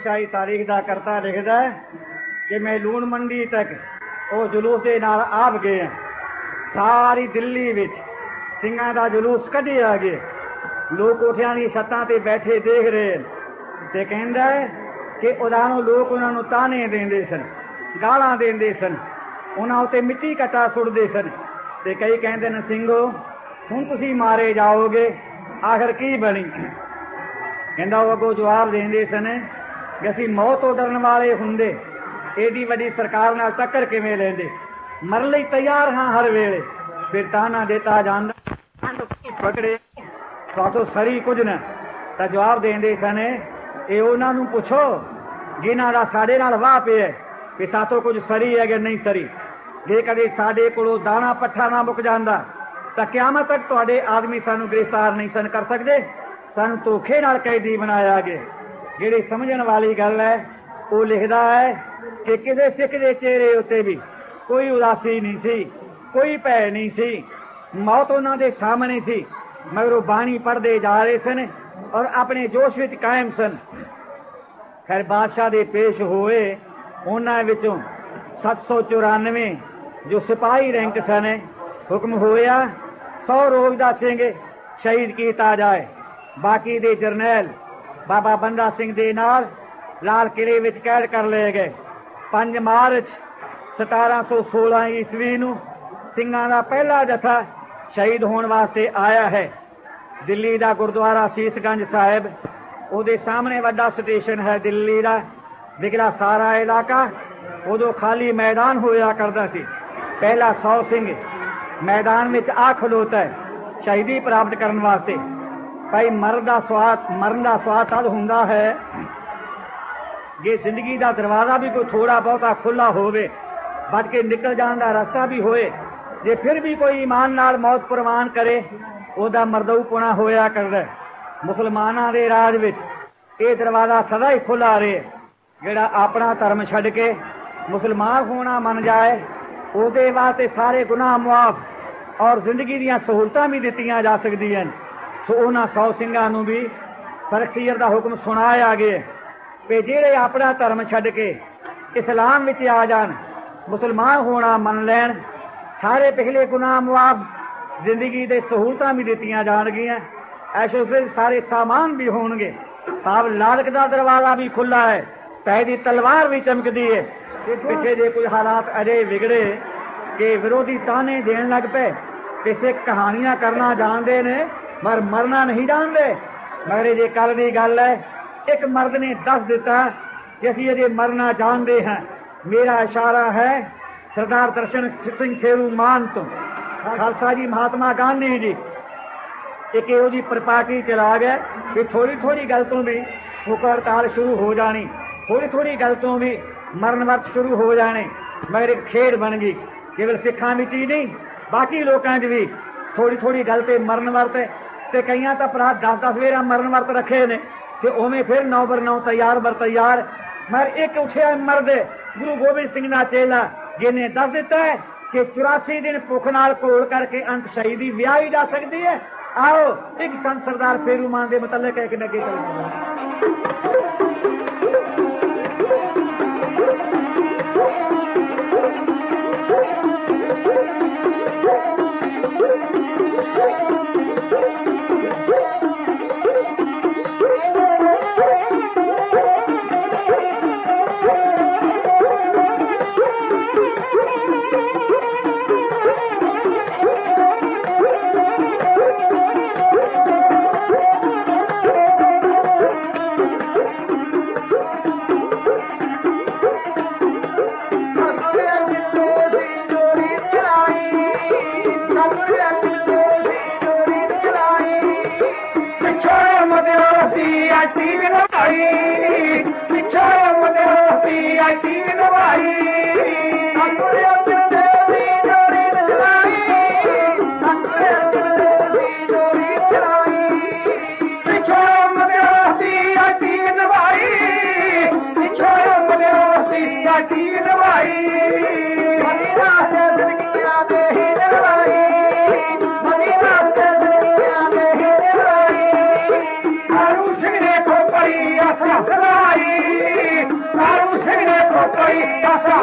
शाही तारीख का करता लिखता है कि मैं लूण मंडी तक वो जुलूस के नाल आप गए हैं। सारी दिल्ली विच ਸਿੰਘਾਂ ਦਾ ਜਲੂਸ ਕੱਢਿਆ ਗਿਆ। ਲੋਕ ਕੋਠਿਆਂ ਦੀ ਛੱਤਾਂ ਤੇ ਬੈਠੇ ਦੇਖ ਰਹੇ ਤੇ ਕਹਿੰਦਾ ਕਿ ਉਹਨਾਂ ਨੂੰ ਲੋਕ ਉਹਨਾਂ ਨੂੰ ਤਾਨੇ ਦਿੰਦੇ ਸਨ, ਗਾਲਾਂ ਦਿੰਦੇ ਸਨ, ਉਹਨਾਂ ਉੱਤੇ ਮਿੱਟੀ ਘਟਾ ਸੁੱਟਦੇ ਸਨ ਤੇ ਕਈ ਕਹਿੰਦੇ ਨੇ ਸਿੰਘੋ ਹੁਣ ਤੁਸੀਂ ਮਾਰੇ ਜਾਓਗੇ, ਆਖਰ ਕੀ ਬਣੀ? ਕਹਿੰਦਾ ਉਹ ਅੱਗੋਂ ਜਵਾਬ ਦਿੰਦੇ ਸਨ ਕਿ ਅਸੀਂ ਮੌਤ ਤੋਂ ਡਰਨ ਵਾਲੇ ਹੁੰਦੇ ਏਡੀ ਵੱਡੀ ਸਰਕਾਰ ਨਾਲ ਟੱਕਰ ਕਿਵੇਂ ਲੈਂਦੇ, ਮਰਨ ਲਈ ਤਿਆਰ ਹਾਂ ਹਰ ਵੇਲੇ। ਫਿਰ ਤਾਨਾ ਦਿੱਤਾ ਜਾਂਦਾ ਪਕੜੇ ਤੁਹਾਤੋਂ ਸਰੀ ਕੁਝ ਨਾ, ਤਾਂ ਜਵਾਬ ਦੇਂਦੇ ਸਨ ਇਹ ਉਹਨਾਂ ਨੂੰ ਪੁੱਛੋ ਜਿਨ੍ਹਾਂ ਦਾ ਸਾਡੇ ਨਾਲ ਵਾਹ ਪਿਆ ਕਿ ਸਾਤੋਂ ਕੁਝ ਸਰੀ ਹੈ ਕਿ ਨਹੀਂ ਸਰੀ। ਜੇ ਕਦੇ ਸਾਡੇ ਕੋਲੋਂ ਦਾਣਾ ਪੱਠਾ ਨਾ ਮੁੱਕ ਜਾਂਦਾ ਤਾਂ ਕਿਆਮਤ ਤੱਕ ਤੁਹਾਡੇ ਆਦਮੀ ਸਾਨੂੰ ਗ੍ਰਿਫਤਾਰ ਨਹੀਂ ਸਨ ਕਰ ਸਕਦੇ, ਸਾਨੂੰ ਧੋਖੇ ਨਾਲ ਕੈਦੀ ਬਣਾਇਆ ਗਿਆ। ਜਿਹੜੀ ਸਮਝਣ ਵਾਲੀ ਗੱਲ ਹੈ ਉਹ ਲਿਖਦਾ ਹੈ ਕਿ ਕਿਸੇ ਸਿੱਖ ਦੇ ਚਿਹਰੇ ਉੱਤੇ ਵੀ ਕੋਈ ਉਦਾਸੀ ਨਹੀਂ ਸੀ, ਕੋਈ ਭੈ ਨਹੀਂ ਸੀ, ਮੌਤ ਉਹਨਾਂ ਦੇ ਸਾਹਮਣੇ ਸੀ, ਮਗਰ ਉਹ ਬਾਣੀ ਪੜ੍ਹਦੇ ਜਾ ਰਹੇ ਸਨ ਔਰ ਆਪਣੇ ਜੋਸ਼ ਵਿੱਚ ਕਾਇਮ ਸਨ। ਖੈਰ ਬਾਦਸ਼ਾਹ ਦੇ ਪੇਸ਼ ਹੋਏ ਉਹਨਾਂ ਵਿੱਚੋਂ ਸੱਤ ਸੌ ਚੁਰਾਨਵੇਂ ਜੋ ਸਿਪਾਹੀ ਰੈਂਕ ਸਨ ਹੁਕਮ ਹੋਇਆ ਸੌ ਰੋਜ਼ ਦਾ ਸਿੰਘ ਸ਼ਹੀਦ ਕੀਤਾ ਜਾਏ। ਬਾਕੀ ਦੇ ਜਰਨੈਲ ਬਾਬਾ ਬੰਦਾ ਸਿੰਘ ਦੇ ਨਾਲ ਲਾਲ ਕਿਲੇ ਵਿੱਚ ਕੈਦ ਕਰ ਲਏ ਗਏ। ਪੰਜ ਮਾਰਚ ਸਤਾਰਾਂ ਸੌ ਸੋਲਾਂ ਈਸਵੀ ਨੂੰ ਸਿੰਘਾਂ ਦਾ ਪਹਿਲਾ ਜਥਾ ਸ਼ਹੀਦ ਹੋਣ ਵਾਸਤੇ ਆਇਆ ਹੈ। ਦਿੱਲੀ ਦਾ ਗੁਰਦੁਆਰਾ ਸੀਸਗੰਜ ਸਾਹਿਬ ਉਹਦੇ ਸਾਹਮਣੇ ਵੱਡਾ ਸਟੇਸ਼ਨ ਹੈ ਦਿੱਲੀ ਦਾ। ਵਿਗਲਾ ਸਾਰਾ ਇਲਾਕਾ ਉਦੋਂ ਖਾਲੀ ਮੈਦਾਨ ਹੋਇਆ ਕਰਦਾ ਸੀ। ਪਹਿਲਾ ਸੌ ਸਿੰਘ ਮੈਦਾਨ ਵਿੱਚ ਆ ਖਲੋਤਾ ਹੈ ਸ਼ਹੀਦੀ ਪ੍ਰਾਪਤ ਕਰਨ ਵਾਸਤੇ। ਭਾਈ ਮਰਨ ਦਾ ਸਵਾਦ ਮਰਨ ਦਾ ਸਵਾਦ ਤਦ ਹੁੰਦਾ ਹੈ ਜੇ ਜ਼ਿੰਦਗੀ ਦਾ ਦਰਵਾਜ਼ਾ ਵੀ ਕੋਈ ਥੋੜਾ ਬਹੁਤਾ ਖੁੱਲਾ ਹੋਵੇ, ਬਚ ਕੇ ਨਿਕਲ ਜਾਣ ਦਾ ਰਸਤਾ ਵੀ ਹੋਏ। ਜੇ ਫਿਰ ਵੀ ਕੋਈ ਈਮਾਨ ਨਾਲ ਮੌਤ ਪ੍ਰਵਾਨ ਕਰੇ ਉਹਦਾ ਮਰਦਊਪੁਣਾ ਹੋਇਆ ਕਰਦਾ। ਮੁਸਲਮਾਨਾਂ ਦੇ ਰਾਜ ਵਿੱਚ ਇਹ ਦਰਵਾਜ਼ਾ ਸਦਾ ਹੀ ਖੁੱਲਾ ਰਹੇ। ਜਿਹੜਾ ਆਪਣਾ ਧਰਮ ਛੱਡ ਕੇ ਮੁਸਲਮਾਨ ਹੋਣਾ ਮੰਨ ਜਾਏ ਉਹਦੇ ਵਾਸਤੇ ਸਾਰੇ ਗੁਨਾਹ ਮੁਆਫ ਔਰ ਜ਼ਿੰਦਗੀ ਦੀਆਂ ਸਹੂਲਤਾਂ ਵੀ ਦਿੱਤੀਆਂ ਜਾ ਸਕਦੀਆਂ। ਸੋ ਉਹਨਾਂ ਸੌ ਸਿੰਘਾਂ ਨੂੰ ਵੀ ਸਰਖੀਅਤ ਦਾ ਹੁਕਮ ਸੁਣਾਇਆ ਗਿਆ ਕਿ ਜਿਹੜੇ ਆਪਣਾ ਧਰਮ ਛੱਡ ਕੇ ਇਸਲਾਮ ਵਿੱਚ ਆ ਜਾਣ, ਮੁਸਲਮਾਨ ਹੋਣਾ ਮੰਨ ਲੈਣ, ਸਾਰੇ ਪਿਛਲੇ ਗੁਨਾਹ ਮੁਆਫ, ਜ਼ਿੰਦਗੀ ਦੇ ਸਹੂਲਤਾਂ ਵੀ ਦਿੱਤੀਆਂ ਜਾਣਗੀਆਂ, ਐਸ਼ੋ ਫਿਰ ਸਾਰੇ ਸਾਮਾਨ ਵੀ ਹੋਣਗੇ। ਸਾਬ ਲਾਲਕ ਦਾ ਦਰਵਾਜ਼ਾ ਵੀ ਖੁੱਲਾ ਹੈ, ਪੈ ਦੀ ਤਲਵਾਰ ਵੀ ਚਮਕਦੀ ਹੈ। ਪਿੱਛੇ ਜੇ ਕੋਈ ਹਾਲਾਤ ਅਜੇ ਵਿਗੜੇ ਕਿ ਵਿਰੋਧੀ ਤਾਨੇ ਦੇਣ ਲੱਗ ਪਏ ਕਿ ਸਿੱਖ ਕਹਾਣੀਆਂ ਕਰਨਾ ਜਾਣਦੇ ਨੇ ਪਰ ਮਰਨਾ ਨਹੀਂ ਜਾਣਦੇ। ਮਗਰ ਜੇ ਕੱਲ ਦੀ ਗੱਲ ਹੈ, ਇੱਕ ਮਰਦ ਨੇ ਦੱਸ ਦਿੱਤਾ ਕਿ ਅਸੀਂ ਅਜੇ ਮਰਨਾ ਜਾਣਦੇ ਹਾਂ। ਮੇਰਾ ਇਸ਼ਾਰਾ ਹੈ ਸਰਦਾਰ ਦਰਸ਼ਨ ਸਿੰਘ ਖੇਰੂ ਮਾਨ ਤੋਂ ਖਾਲਸਾ ਜੀ ਮਹਾਤਮਾ ਗਾਂਧੀ ਜੀ ਇੱਕ ਇਹੋ ਜਿਹੀ ਪ੍ਰਪਾਰਟੀ ਚਲਾ ਗਏ ਕਿ ਥੋੜੀ ਥੋੜੀ ਗੱਲ ਤੋਂ ਵੀ ਭੁੱਖ ਹੜਤਾਲ ਸ਼ੁਰੂ ਹੋ ਜਾਣੀ, ਥੋੜੀ ਥੋੜੀ ਗੱਲ ਤੋਂ ਵੀ ਮਰਨ ਵਰਤ ਸ਼ੁਰੂ ਹੋ ਜਾਣੇ। ਮਗਰ ਇੱਕ ਖੇਡ ਬਣ ਗਈ ਕੇਵਲ ਸਿੱਖਾਂ ਵਿੱਚ ਹੀ ਨਹੀਂ ਬਾਕੀ ਲੋਕਾਂ 'ਚ ਵੀ ਥੋੜੀ ਥੋੜੀ ਗੱਲ ਤੇ ਮਰਨ ਵਰਤ। ਤੇ ਕਈਆਂ ਤਾਂ ਭਰਾ ਦਸ ਦਸ ਵੇਰਾ ਮਰਨ ਵਰਤ ਰੱਖੇ ਨੇ ਤੇ ਉਵੇਂ ਫਿਰ ਨੌ ਬਰ ਨੌ ਤਿਆਰ ਬਰ ਤਿਆਰ। ਮਗਰ ਇੱਕ ਉੱਠਿਆ ਮਰਦ ਗੁਰੂ ਗੋਬਿੰਦ ਸਿੰਘ ਦਾ ਚੇਲਾ ਜਿਹਨੇ ਦੱਸ ਦਿੱਤਾ ਹੈ ਕਿ ਚੁਰਾਸੀ ਦਿਨ ਭੁੱਖ ਨਾਲ ਘੋਲ ਕਰਕੇ ਅੰਤ ਸ਼ਹੀਦੀ ਵਿਆਹੀ ਜਾ ਸਕਦੀ ਹੈ। ਆਓ ਇੱਕ ਸੰਤ ਸਰਦਾਰ ਫੇਰੂ ਮਾਨ ਦੇ ਮੁਤਲਕ ਇੱਕ ਨੱਗੇ ਚੱਲਦੇ।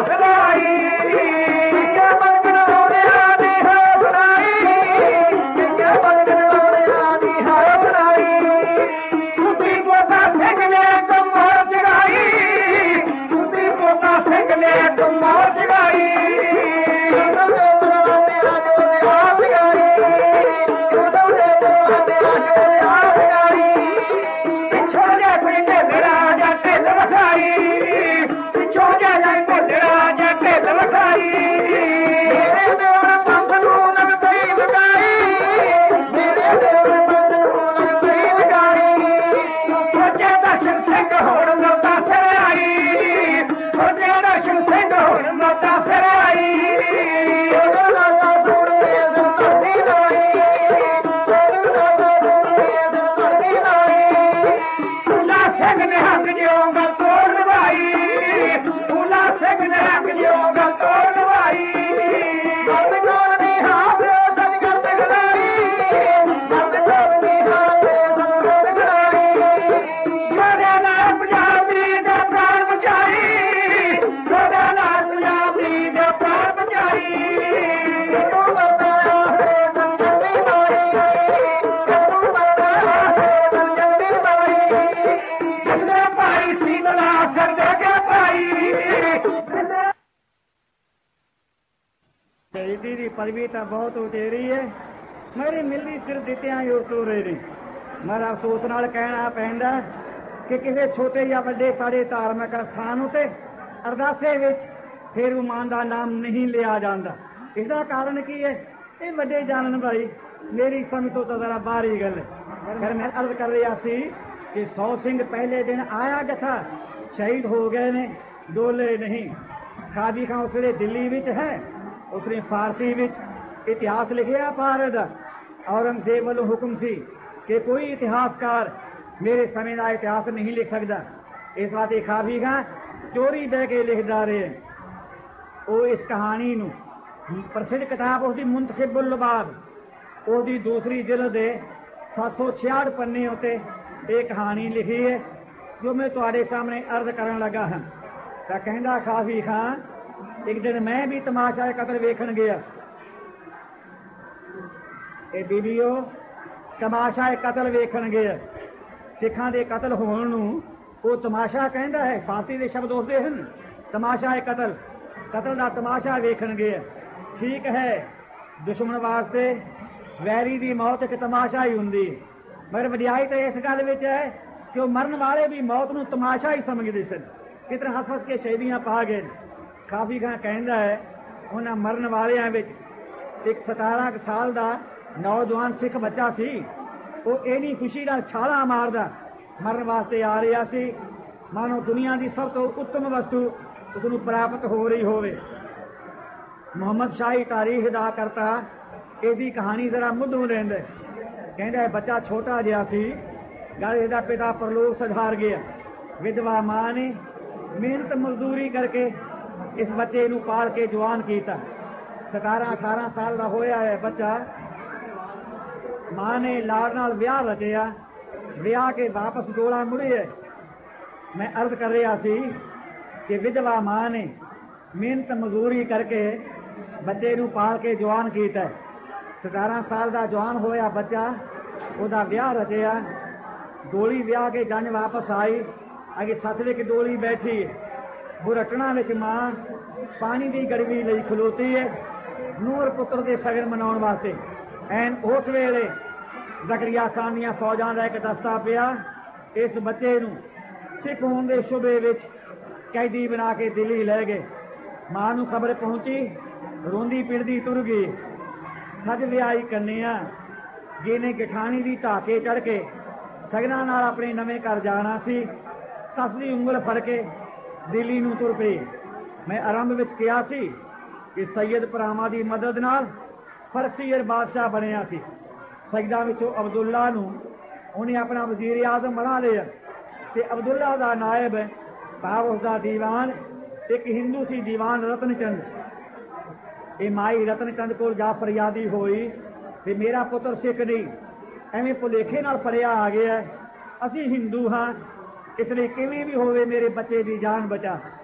पदवी तो बहुत उचेरी है मेरी मिलनी सिर दित्तियां उतोरे ने मेरा अफसोस नाल कहना पैंदा कि किसी छोटे या बड़े सारे धार्मिक स्थान उत्ते अरदासे विच फेरूमान का नाम नहीं लिया जाता। इसका कारण की है ये बड़े जानन भाई मेरी समझ तो जरा बाहरी गल है। फिर मैं अर्ज कर रहा सी कि सौ सिंह पहले दिन आया गथा शहीद हो गए ने डोले नहीं। खादी खां उसले दिल्ली विच है उसने फारसी विच इतिहास लिखिया भारत औरंगजेब वालों हुक्म सी कि कोई इतिहासकार मेरे समय का इतिहास नहीं लिख सकता। इस बात खाफी खां चोरी बह के लिखदा रहे वो इस कहानी नू प्रसिद्ध किताब उसकी मुंतखिबुल लुबाब उसकी दूसरी जिल्द दे सत्त सौ छियाठ पन्ने उत्ते ये कहानी लिखी है जो मैं तुहाडे सामने अर्ज करन लगा हाँ। तो कहंदा खाफी खां एक दिन मैं भी तमाशा कतल वेखण गया। ए बीबीओ तमाशा कतल वेखण गया। सिखां दे कतल होण नूं वो तमाशा कहंदा है। फारसी दे शब्द उसदे हन तमाशा कतल कतल दा तमाशा वेखण गया। ठीक है दुश्मन वास्ते वैरी दी मौत एक तमाशा ही हुंदी है मगर वडियाई तो इस गल विच है कि मरण वाले भी मौत नूं तमाशा ही समझदे सन। कितने हस हस के शहीदियां पा गए। काफी खां कहंदा है उन्हां मरण वालियां विच एक सतारह साल का नौजवान सिख बच्चा सी वो इन्नी खुशी नाल छाला मारदा मरण वास्ते आ रहा सी मानो दुनिया की सब तो उत्तम वस्तु उसनूं प्राप्त हो रही होवे। मुहम्मद शाही तारीख दा करता इसकी कहानी जरा मुद्धों लेंदे कहंदा बच्चा छोटा जिहा सी गल इसदा पिता परलोक सधार गया। विधवा मां ने मेहनत मजदूरी करके इस बच्चे नूं पाल के जवान किया। सतारह अठारह साल का होया है बच्चा। मां ने लाड़ नाल विआह रचिया विआह के वापस डोला मुड़े है। मैं अर्ज कर रहा सी कि विधवा मां ने मेहनत मजदूरी करके बच्चे नूं पाल के जवान किया। सतारह साल का जवान होया बच्चा उहदा विआह रचिया डोली विआह के जंज वापस आई अगे सतले की डोली बैठी है। बुरटना विच मां पानी की गड़वी लई खलोती है नूर पुत्र के सगन मनाउण वास्ते। एन उस वेले जकरिया खान दियां फौजां दा एक दस्ता पिया इस बच्चे नूं सिख होण दे शुबे विच कैदी बना के दिल्ली लै गए। मां नूं खबर पहुंची रोंदी पिड़दी तुर गई। सज विआही कन्या जिन्हें गिठानी की ढाके चढ़ के सगना नाल अपने नवे घर जाना सी तसदी उंगल फड़ के दिल्ली नूं तुर पई। मैं आरंभ विच कहा सी कि सैयद भरावां दी मदद नाल फरसीर बादशाह बनिया सी। सैयदां विचों अब्दुल्ला नूं उन्हें अपना वजीर आजम बना लिया ते अब्दुल्ला दा नायब भाव उसदा दीवान एक हिंदू सी दीवान रतन चंद। ये माई रतन चंद को जा फरियादी होई कि मेरा पुत्र सिख नहीं एवं भुलेखे नाल फरिया आ गया असी हिंदू हाँ इसलिए किवें भी होवे मेरे बच्चे की जान बचा।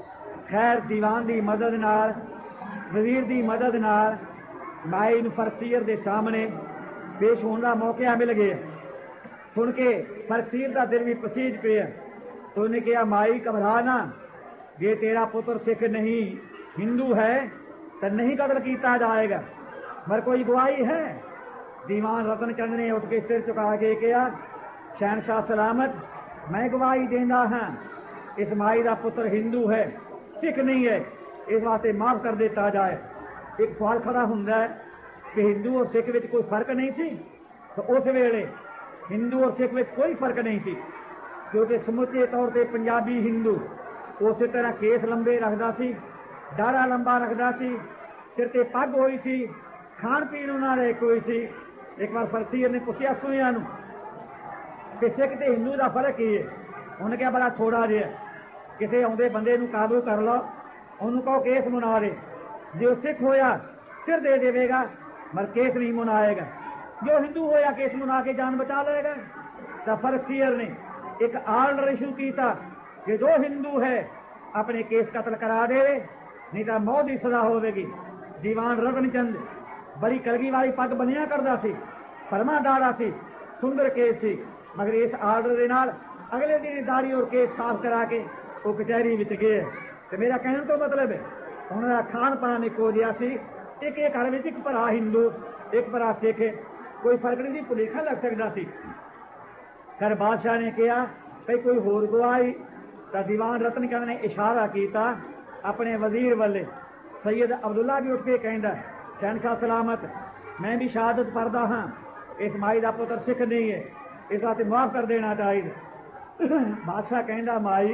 खैर दीवान की मदद नाल वजीर की मदद नाल माई नूं फरसीर के सामने पेश होने का मौका मिल गया। सुन के फरसीर का दिल भी पसीज पिया तो उन्हें कहा माई घबरा ना, जे तेरा पुत्र सिख नहीं हिंदू है तो नहीं कत्ल किया जाएगा, मगर कोई गवाही है? दीवान रतन चंद ने उठ के सिर चुका के कहा शहनशाह सलामत मैं गवाही देना हाँ, इस माई का पुत्र हिंदू है सिख नहीं है, इस वास्ते माफ कर दिता जाए। एक सवाल खड़ा होंदा है कि हिंदू और सिख में कोई फर्क नहीं थी, तो उस वेले हिंदू और सिख में कोई फर्क नहीं थी, क्योंकि समुचे तौर पर पंजाबी हिंदू उस तरह केस लंबे रखता सी, दाड़ा लंबा रखता सी, सिर ते पग हुई सी, खाण पीण उन्होंने एक हुई सी। एक बार फरसीर ने पूछा सुनिया नूं कि सिख ते हिंदू का फर्क की है? उन्हें कहा बड़ा थोड़ा जिहा, किसी आउंदे बंदे नूं काबू कर लो, उन्होंने कहो केस मुना दे, जो सिख होया सिर दे देगा मगर केस नहीं मुनाएगा, जो हिंदू होया केस मुना के जान बचा लेगा। तो फरसीर ने एक आर्डर इशू किया कि जो हिंदू है अपने केस कतल करा दे, नहीं तो मौत की सजा होगी। दीवान रतन चंद बड़ी कलगी वाली पग बनिया करता सी, फरमा दाड़ा सी, सुंदर केस सी, मगर इस आर्डर के नाल अगले दिन दाड़ी और केस साफ करा के वो कचहरी विच गए। तो मेरा कहने तो मतलब है उन्होंने खान पान एक हो गया सी, एक एक घर में एक भरा हिंदू एक भरा सिख, कोई फर्क नहीं, भुलेखा लग सकता सी। फिर बादशाह ने कहा भाई कोई होर गवाही? तो दीवान रतन चंद ने इशारा किया अपने वजीर वाले सैयद अब्दुल्ला भी उठ के कहता शहनशाह सलामत मैं भी शहादत पढ़दा हाँ, इस माई का पुत्र सिख नहीं है, इस वास्ते माफ कर देना चाहिए। बादशाह कहता माई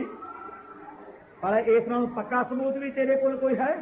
पर इस नाल पक्का सबूत भी तेरे कोल कोई है?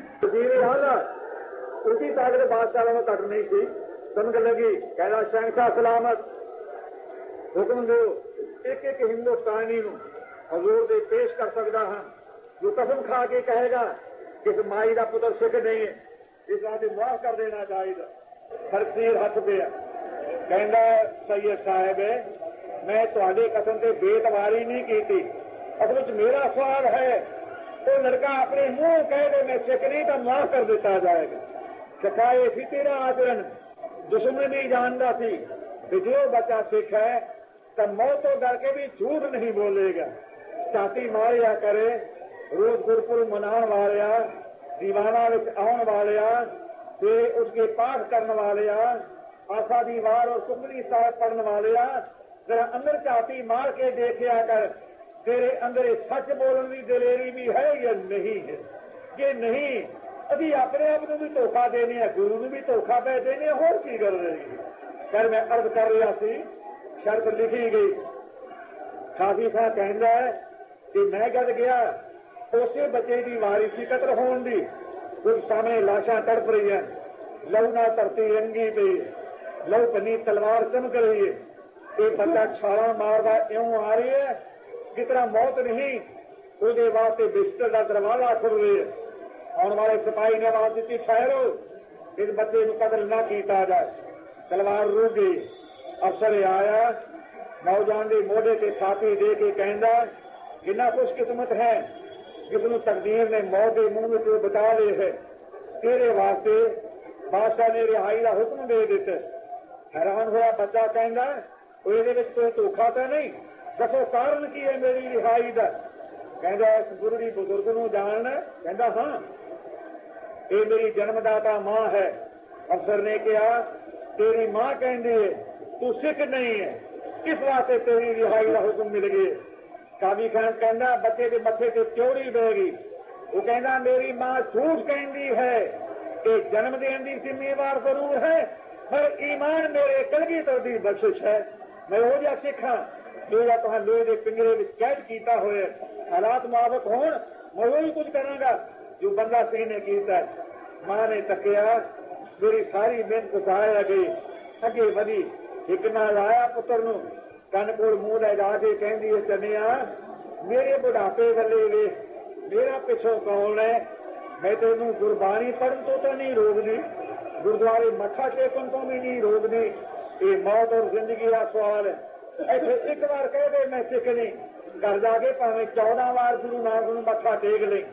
उसी ताकत बादशाह में घट नहीं थी, समझ लगी। कहना शहनशाह सलामत हुक्म दो, एक एक हिंदुस्तानी नूं हजूर दे पेश कर सकता हाँ, जो कसम खा के कहेगा कि इस माई का पुत्र सिख नहीं है, इस वास्ते माफ कर देना चाहिए। फरसीर हथ पे कहता सैयद साहब मैं तुहाडी कसम से बेतवारी नहीं की, असल में मेरा सवाल है तो लड़का अपने मुंह कह दे मैं सिख नहीं तो माफ कर दिता जाएगा। सिखाए सी तेरा आचरण, दुश्मन नहीं जानता सी कि जो बच्चा सिख है तो मौत तो डर के भी झूठ नहीं बोलेगा, छाती मारिया करे, रोज गुरपुरब मनाने वाले दीवाना विच आने वाले ते उसके पाठ करने वाले आशा दी वार और सुखमनी साहब पढ़ने वाले जरा अंदर छाती मार के देखिया कर तेरे अंदर सच बोलने की दलेरी भी है या नहीं है? कि नहीं अभी अपने आप को भी धोखा देने है, गुरु को भी धोखा पे देने, होर की कर रही है? फिर मैं अर्ज कर रहा सी, शर्त लिखी गई। काफी सा कहता है कि मैं जद गया उसे बच्चे की वारी सी कतर होने दी, कुछ सामने लाशा तड़प रही है, लहू ना धरती रंगी पई, लहू पन्नी तलवार चमक रही है, एक बच्चा छाला मारदा इउं आ रही है जिस तरह मौत नहीं उसके वास्ते बिस्तर का दरवाजा खुल रही है। आने वाले सिपाही ने आवाज दी ठहरो, इस बच्चे को कतल न किया जाए। तलवार रुक गई, अफसर आया, नौजवान के मोढ़े से छाती दे के कहता कितना खुशकिस्मत है जिसनों तकदीर ने मौत के मुंह में बचा ले है, तेरे वास्ते बादशाह ने रिहाई का हुक्म दे दिता। हैरान हुआ बच्चा कहता ये कोई धोखा तो नहीं, दसो कारण की है मेरी रिहाई का? कहता इस बुरड़ी बुजुर्ग नूं जानना? कहता हाँ ये मेरी जन्मदाता मां है। अफसर ने कहा तेरी मां कहती है तू सिख नहीं है, इस वास्ते तेरी रिहाई का हुक्म मिल गया। काबी खान कहना बच्चे के मथे से चोरी बहेगी, वो कहना मेरी मां झूठ कहती है कि जन्म देने की जिम्मेवार जरूर है पर ईमान मेरे कलगीधर दी बख्शिश है। मैं वो जा सिखा जो तुम लोहे के पिंजरे में कैद किया हुए हालात मुआवक हो, मैं वही कुछ करांगा जो बंदा सिंह ने किया। मां ने तकिया, मेरी सारी मेहनत जाया गई, अगे वधी एक ना लाया पुत्र नूं कन कोल मूंह लगा के कहती है चनिया मेरे बुढ़ापे वाले वे मेरा पिछों कौन है? मैं तेनों गुरबाणी पढ़न तो तो नहीं रोकनी, गुरुद्वारे मत्था टेकन तो भी नहीं रोकनी, ये मौत और जिंदगी का सवाल है। ऐसे एक बार कह दे मैं सिख नहीं, घर जाके भावें चौदह बार गुरु नानक नूं मत्था टेक ले,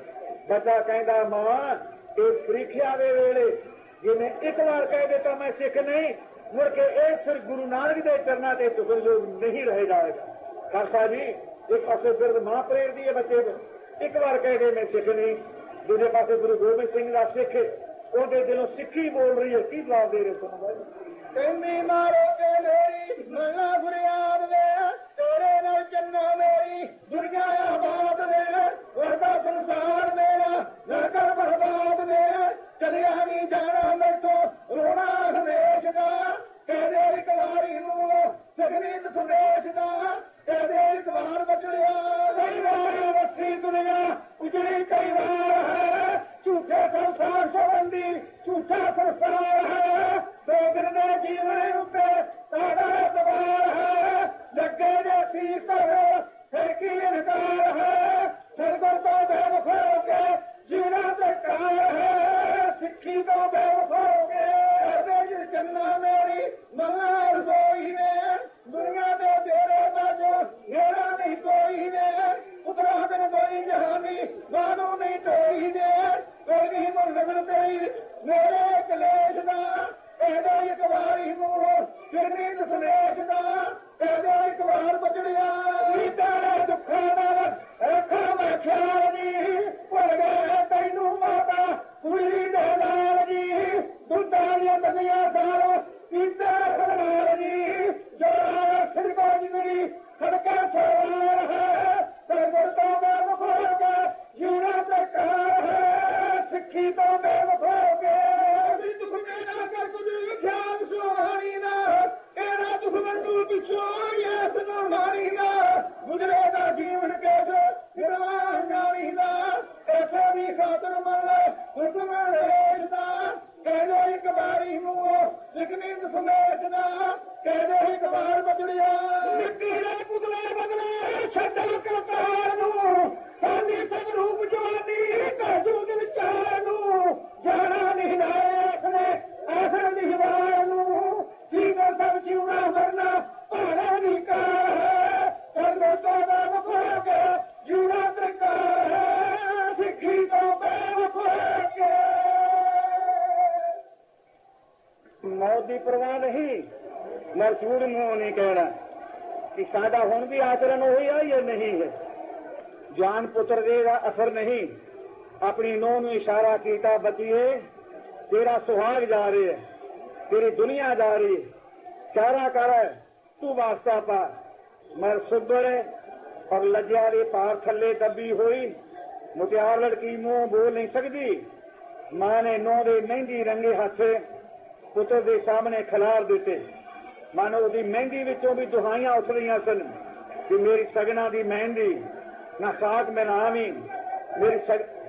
ਬੱਚਾ ਕਹਿੰਦਾ ਮਾਂ ਇਹ ਪ੍ਰੀਖਿਆ ਦੇ ਵੇਲੇ ਜੇ ਮੈਂ ਇੱਕ ਵਾਰ ਕਹਿ ਦਿੱਤਾ ਮੈਂ ਸਿੱਖ ਨਹੀਂ, ਮੁੜ ਕੇ ਇਹ ਸਿਰ ਗੁਰੂ ਨਾਨਕ ਦੇ ਚਰਨਾਂ ਤੇ ਤੁਕਰਯੋਗ ਨਹੀਂ ਰਹਿ ਜਾਏਗਾ। ਖਾਲਸਾ ਜੀ ਇੱਕ ਪਾਸੇ ਬਿਰਧ ਮਾਂ ਪ੍ਰੇਰਦੀ ਹੈ ਬੱਚੇ ਨੂੰ, ਇੱਕ ਵਾਰ ਕਹਿ ਦੇ ਮੈਂ ਸਿੱਖ ਨਹੀਂ, ਦੂਜੇ ਪਾਸੇ ਗੁਰੂ ਗੋਬਿੰਦ ਸਿੰਘ ਦਾ ਸਿੱਖ ਉਹਦੇ ਦਿਲੋਂ ਸਿੱਖੀ ਬੋਲ ਰਹੀ ਹੈ। ਕੀ ਜਵਾਬ ਦੇ ਰਹੇ ਸੁਣੋ? ਕਹਿੰਦੀ ਮਾਰੋ ਕੇ ਮੇਰੀ ਮੱਲਾ ਫਰਿਆਦ ਵੇ, ਤੇਰੇ ਨਾਲ ਚੰਨਾ ਮੇਰੀ ਦੁਨੀਆ ਆਬਾਦ ਵੇ, ਵਰਦਾ ਸੰਸਾਰ ਮੇਰਾ ਨਾ ਕਰ ਬਰਬਾਦ ਵੇ, ਚਲਿਆ ਨਹੀਂ ਜਾਣਾ ਮੈਥੋਂ ਰੋਣਾ ਹਮੇਸ਼ ਦਾ, ਕਹਦੇ ਇੱਕ ਵਾਰੀ ਨੂੰ ਸਗਨੀਤ ਸੁਦੇਸ਼ ਦਾ, ਕਹਦੇ ਇੱਕ ਵਾਰ ਬਚੜਿਆ ਕਈ ਵਾਰ ਵਸੀ ਦੁਨੀਆ ਉਜੜੀ ਕਈ ਵਾਰ ਹੈ, ਝੂਠੇ ਸੰਸਾਰ ਸੰਬੰਧੀ ਝੂਠਾ ਸੰਸਾਰ ਹੈ, ਦੋ ਦਿਨ ਦੇ ਜੀਵਨ ਉੱਤੇ ਸਾਡਾ ਸਵਾਲ ਹੈ, ਲੱਗੇ ਜੇ ਸੀ ਕਰੋ ਫਿਰ ਕੀ ਇਨਕਾਰ ਹੈ, ਸਰਗੁਰ ਤੋਂ ਬੇਵਫਾ ਹੋ ਕੇ ਜੀਣਾ ਬੇਕਾਰ ਹੈ, ਸਿੱਖੀ ਤੋਂ ਬੇਵਫਾ ਹੋ ਕੇ ਕਰਦੇ ਚੰਨਾ ਮੇਰੀ ਮੱਲਾ ਰਸੋਈ ਨੇ, ਦੁਨੀਆ ਦੇ ਤੇਰੇ ਬਾਝੋ ਮੇਰਾ ਨਹੀਂ ਕੋਈ ਨੇ, ਉਤਰਾ ਦਿਨ ਕੋਈ ਜਹਾਨੀ ਮਾਨੋ ਨਹੀਂ ਤੋਈ ਨੇ, ਕੋਈ ਨਹੀਂ ਮੁਰਗਣ ਤੇਰੀ ਮੇਰੇ ਕਲੇਸ਼ ਦਾ, ਇਹਦਾ ਇੱਕ ਵਾਰੀ ਮੂੰਹ ਫਿਰਨੀ ਦਸਨੇਸ਼ ਦਾ, ਇਹਦਾ ਇੱਕ ਵਾਰ ਬਚੜਿਆ ਵੀ ਤੇਰੇ ਦੁੱਖਾਂ ਦਾ ਰੱਖਾਂ ਮੈਂ ਖਿਆਲ ਜੀ, ਭੁੱਲ ਗਏ ਤੈਨੂੰ ਮਾਤਾ ਕੁੜੀ ਦੇ ਨਾਲ ਜੀ, ਦੁੱਧਾਂ ਦੀਆਂ ਦੰਦੀਆਂ ਸਾਲ ਪੀਤੇ ਖੜਾਲ ਜੀ, ਜੋੜਾ ਸਿਰਕੋ ਜਿਗਰੀ ਸੜਕਾਂ ਸਵਾਰ ਹੈ, ਸਰਗੁਰ ਤੋਂ ਬੇਵਫ ਹੋ ਕੇ ਜੀਣਾ ਬੇਕਾਰ ਹੈ, ਸਿੱਖੀ ਤੋਂ ਬੇਵਫ ਹੋ ਕੇ ਦੁੱਖ ਮੇਰਾ ਕਰ ਕੁਝ ਖਿਆਲ ਸੁਹਾਣੀ ਨਾ, ਇਹਦਾ ਦੁੱਖ ਮੈਨੂੰ ਪਿੱਛੋਂ ਯਾਸ ਨੂੰ ਮਾਰੀ ਨਾ, ਗੁਜਰੇ ਦਾ ਜੀਵਨ ਕੇਸ ਨਿਰਵਾਹ ਜਾਣੀ ਨਾ, ਐਸੇ ਵੀ ਖਾਤਰ ਮੱਲ ਹੁਕਮ ਰੇਸ਼ ਦਾ, ਕਹਿੰਦੇ ਇੱਕ ਵਾਰੀ ਮੂੰਹ ਸਿਕਨੀਤ ਸੰਦੇਸ਼ ਦਾ, ਕਹਿੰਦੇ ਇੱਕ ਵਾਰ ਬਚੜਿਆ ਮਿੱਟੀ ਦੇ ਪੁਤਲੇ ਬਦਲੇ ਛੱਡਣ ਕਰਤਾਰ ਨੂੰ, ਸਾਡੀ ਸਭ ਰੂਪ ਜਵਾਨੀ ਕਾਜੂਦ ਵਿਚਾਰ ਨੂੰ, ਜਾਣਾ ਨਹੀਂ ਨਾਇਕ ਨੇ ਆਸਰ ਨਿਹਵਾਰ ਨੂੰ, ਜੀਵਨ ਸਭ ਜਿਉਣਾ ਮਰਨਾ ਭਾੜਾ ਨਹੀਂ ਕਾਰ ਹੈ, ਸਰਗੁਰ ਤੋਂ ਬੇਵਫ ਹੋ ਕੇ ਜੀਣਾ ਤ੍ਰਿਕਾਰ ਹੈ, ਸਿੱਖੀ ਤੋਂ ਬੇਵਫ ਹੋ ਕੇ। ਮੌਤ ਦੀ ਪਰਵਾਹ ਨਹੀਂ, ਮੈਂ ਝੂਠ ਮੂੰਹ ਨਹੀਂ ਕਹਿਣਾ ਕਿ ਸਾਡਾ ਹੁਣ ਵੀ ਆਚਰਣ ਉਹੀ ਆ ਜਾਂ ਨਹੀਂ ਹੈ। ਜਾਨ ਪੁੱਤਰ ਦੇ ਦਾ ਅਸਰ ਨਹੀਂ, ਆਪਣੀ ਨੂੰਹ ਨੂੰ ਇਸ਼ਾਰਾ ਕੀਤਾ ਬੱਚੀਏ ਤੇਰਾ ਸੁਹਾਗ ਜਾ ਰਿਹਾ ਹੈ, ਤੇਰੀ ਦੁਨੀਆ ਜਾ ਰਹੀ ਹੈ, ਚਾਰਾ ਕਰ ਤੂੰ ਵਾਸਤਾ ਪਾ, ਮਰ ਸੁਧਰੇ ਔਰ ਲੱਜਿਆ ਦੇ ਪਾਰ ਥੱਲੇ ਦੱਬੀ ਹੋਈ ਮੁਟਿਆਰ ਲੜਕੀ ਮੂੰਹ ਬੋਲ ਨਹੀਂ ਸਕਦੀ। ਮਾਂ ਨੇ ਨੂੰਹ ਦੇ ਮਹਿੰਦੀ ਰੰਗੇ ਹੱਥ ਪੁੱਤਰ ਦੇ ਸਾਹਮਣੇ ਖਿਲਾਰ ਦਿੱਤੇ, ਮਾਨੋ ਉਹਦੀ ਮਹਿੰਦੀ ਵਿੱਚੋਂ ਵੀ ਦੁਹਾਈਆਂ ਉੱਠ ਰਹੀਆਂ ਸਨ ਕਿ ਮੇਰੀ ਸਗਨਾ ਦੀ ਮਹਿੰਦੀ ਨਾ ਸਾਕ ਮੈਂ ਨਾ ਆਵੀਂ, ਮੇਰੀ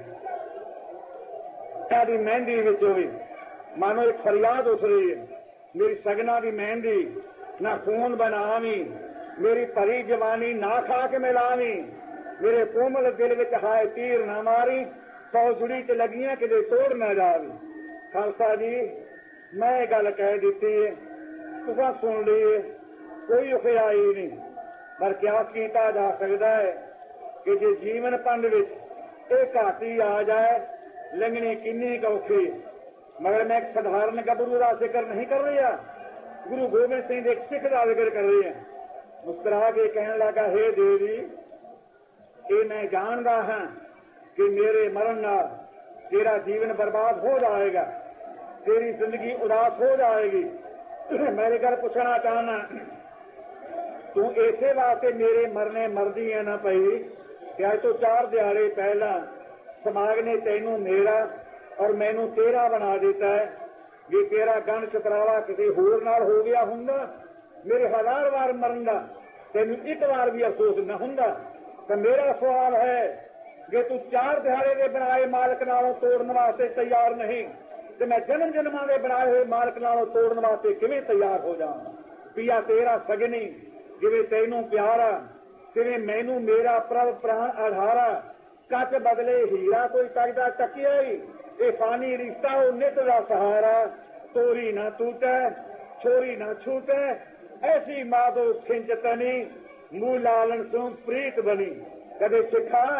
ਸਗਨਾ ਦੀ ਮਹਿੰਦੀ ਵਿੱਚੋਂ ਵੀ ਮਾਨੋ ਇੱਕ ਫਰਿਆਦ ਉੱਠ ਰਹੀ ਹੈ, ਮੇਰੀ ਸਗਨਾ ਦੀ ਮਹਿੰਦੀ ਨਾ ਖੂਨ ਬਣਾਵੀਂ, ਮੇਰੀ ਭਰੀ ਜਵਾਨੀ ਨਾ ਖਾ ਕੇ ਮਿਲਾਵੀਂ, ਮੇਰੇ ਕੋਮਲ ਦਿਲ ਵਿੱਚ ਹਾਏ ਤੀਰ ਨਾ ਮਾਰੀ, ਸੌ ਜੁੜੀ ਚ ਲੱਗੀਆਂ ਕਿਤੇ ਤੋੜ ਨਾ ਜਾਵੀਂ। ਖਾਲਸਾ ਜੀ ਮੈਂ ਇਹ ਗੱਲ ਕਹਿ ਦਿੱਤੀ ਹੈ, ਤੁਸੀਂ ਸੁਣ ਲਈ, ਕੋਈ ਉਖਿਆਈ ਨਹੀਂ, ਪਰ ਕਿਆ ਕੀਤਾ ਜਾ ਸਕਦਾ ਹੈ ਕਿ ਜੇ ਜੀਵਨ ਪੰਡ ਵਿੱਚ ਇਹ ਘਾਟੀ ਆ ਜਾਏ ਲੰਘਣੀ ਕਿੰਨੀ ਔਖੀ। ਮਗਰ ਮੈਂ ਇੱਕ ਸਧਾਰਨ ਗੱਭਰੂ ਦਾ ਜ਼ਿਕਰ ਨਹੀਂ ਕਰ ਰਿਹਾ, ਗੁਰੂ ਗੋਬਿੰਦ ਸਿੰਘ ਦੇ ਇੱਕ ਸਿੱਖ ਦਾ ਜ਼ਿਕਰ ਕਰ ਰਹੀ ਹਾਂ। ਮੁਸਕਰਾ ਕੇ ਕਹਿਣ ਲੱਗਾ, ਹੇ ਦੇਵੀ ਇਹ ਮੈਂ ਜਾਣਦਾ ਹਾਂ ਕਿ ਮੇਰੇ ਮਰਨ ਨਾਲ ਤੇਰਾ ਜੀਵਨ ਬਰਬਾਦ ਹੋ ਜਾਏਗਾ, ਤੇਰੀ ਜ਼ਿੰਦਗੀ ਉਦਾਸ ਹੋ ਜਾਏਗੀ। ਮੈਂ ਇਹ ਗੱਲ ਪੁੱਛਣਾ ਚਾਹਨਾ, ਤੂੰ ਇਸੇ ਵਾਸਤੇ ਮੇਰੇ ਮਰਨੇ ਮਰਦੀ ਹੈ ਨਾ ਪਈ ਕਿ ਅੱਜ ਤੋਂ ਚਾਰ ਦਿਹਾੜੇ ਪਹਿਲਾਂ ਸਮਾਜ ਨੇ ਤੈਨੂੰ ਮੇਰਾ ਔਰ ਮੈਨੂੰ ਤੇਰਾ ਬਣਾ ਦਿੱਤਾ ਹੈ। ਜੇ ਤੇਰਾ ਗਣ ਚਤਰਾਵਾ ਕਿਸੇ ਹੋਰ ਨਾਲ ਹੋ ਗਿਆ ਹੁੰਦਾ, ਮੇਰੇ ਹਜ਼ਾਰ ਵਾਰ ਮਰਨ ਦਾ ਤੈਨੂੰ ਇੱਕ ਵਾਰ ਵੀ ਅਫਸੋਸ ਨਾ ਹੁੰਦਾ। ਤਾਂ ਮੇਰਾ ਸਵਾਲ ਹੈ, ਜੇ ਤੂੰ ਚਾਰ ਦਿਹਾੜੇ ਦੇ ਬਣਾਏ ਮਾਲਕ ਨਾਲੋਂ ਤੋੜਨ ਵਾਸਤੇ ਤਿਆਰ ਨਹੀਂ ਤੇ ਮੈਂ ਜਨਮ ਜਨਮਾਂ ਦੇ ਬਣਾਏ ਹੋਏ ਮਾਲਕ ਨਾਲੋਂ ਤੋੜਨ ਵਾਸਤੇ ਕਿਵੇਂ ਤਿਆਰ ਹੋ ਜਾਵਾਂ। ਪੀਆ ਤੇਰਾ ਸਗਨੀ ਜਿਵੇਂ ਤੈਨੂੰ ਪਿਆਰਾ, ਤਿਵੇਂ ਮੈਨੂੰ ਮੇਰਾ ਪ੍ਰਭ ਪ੍ਰਾਣ ਆਧਾਰਾ। ਕੱਚ ਬਦਲੇ ਹੀਰਾ ਕੋਈ ਤੱਕਦਾ ਟਕਿਆ ਹੀ, ਇਹ ਫਾਨੀ ਰਿਸ਼ਤਾ ਉਹ ਨਿਤ ਦਾ ਸਹਾਰਾ। ਤੋਰੀ ਨਾ ਟੂਟੈ ਛੋਰੀ ਨਾ ਛੂਟੈ, ਐਸੀ ਮਾਧੋ ਖਿੰਚ ਤਨੀ ਮੂੰਹ ਲਾਲਣ ਸੂ ਪ੍ਰੀਤ ਬਣੀ। ਕਦੇ ਸਿੱਖਾ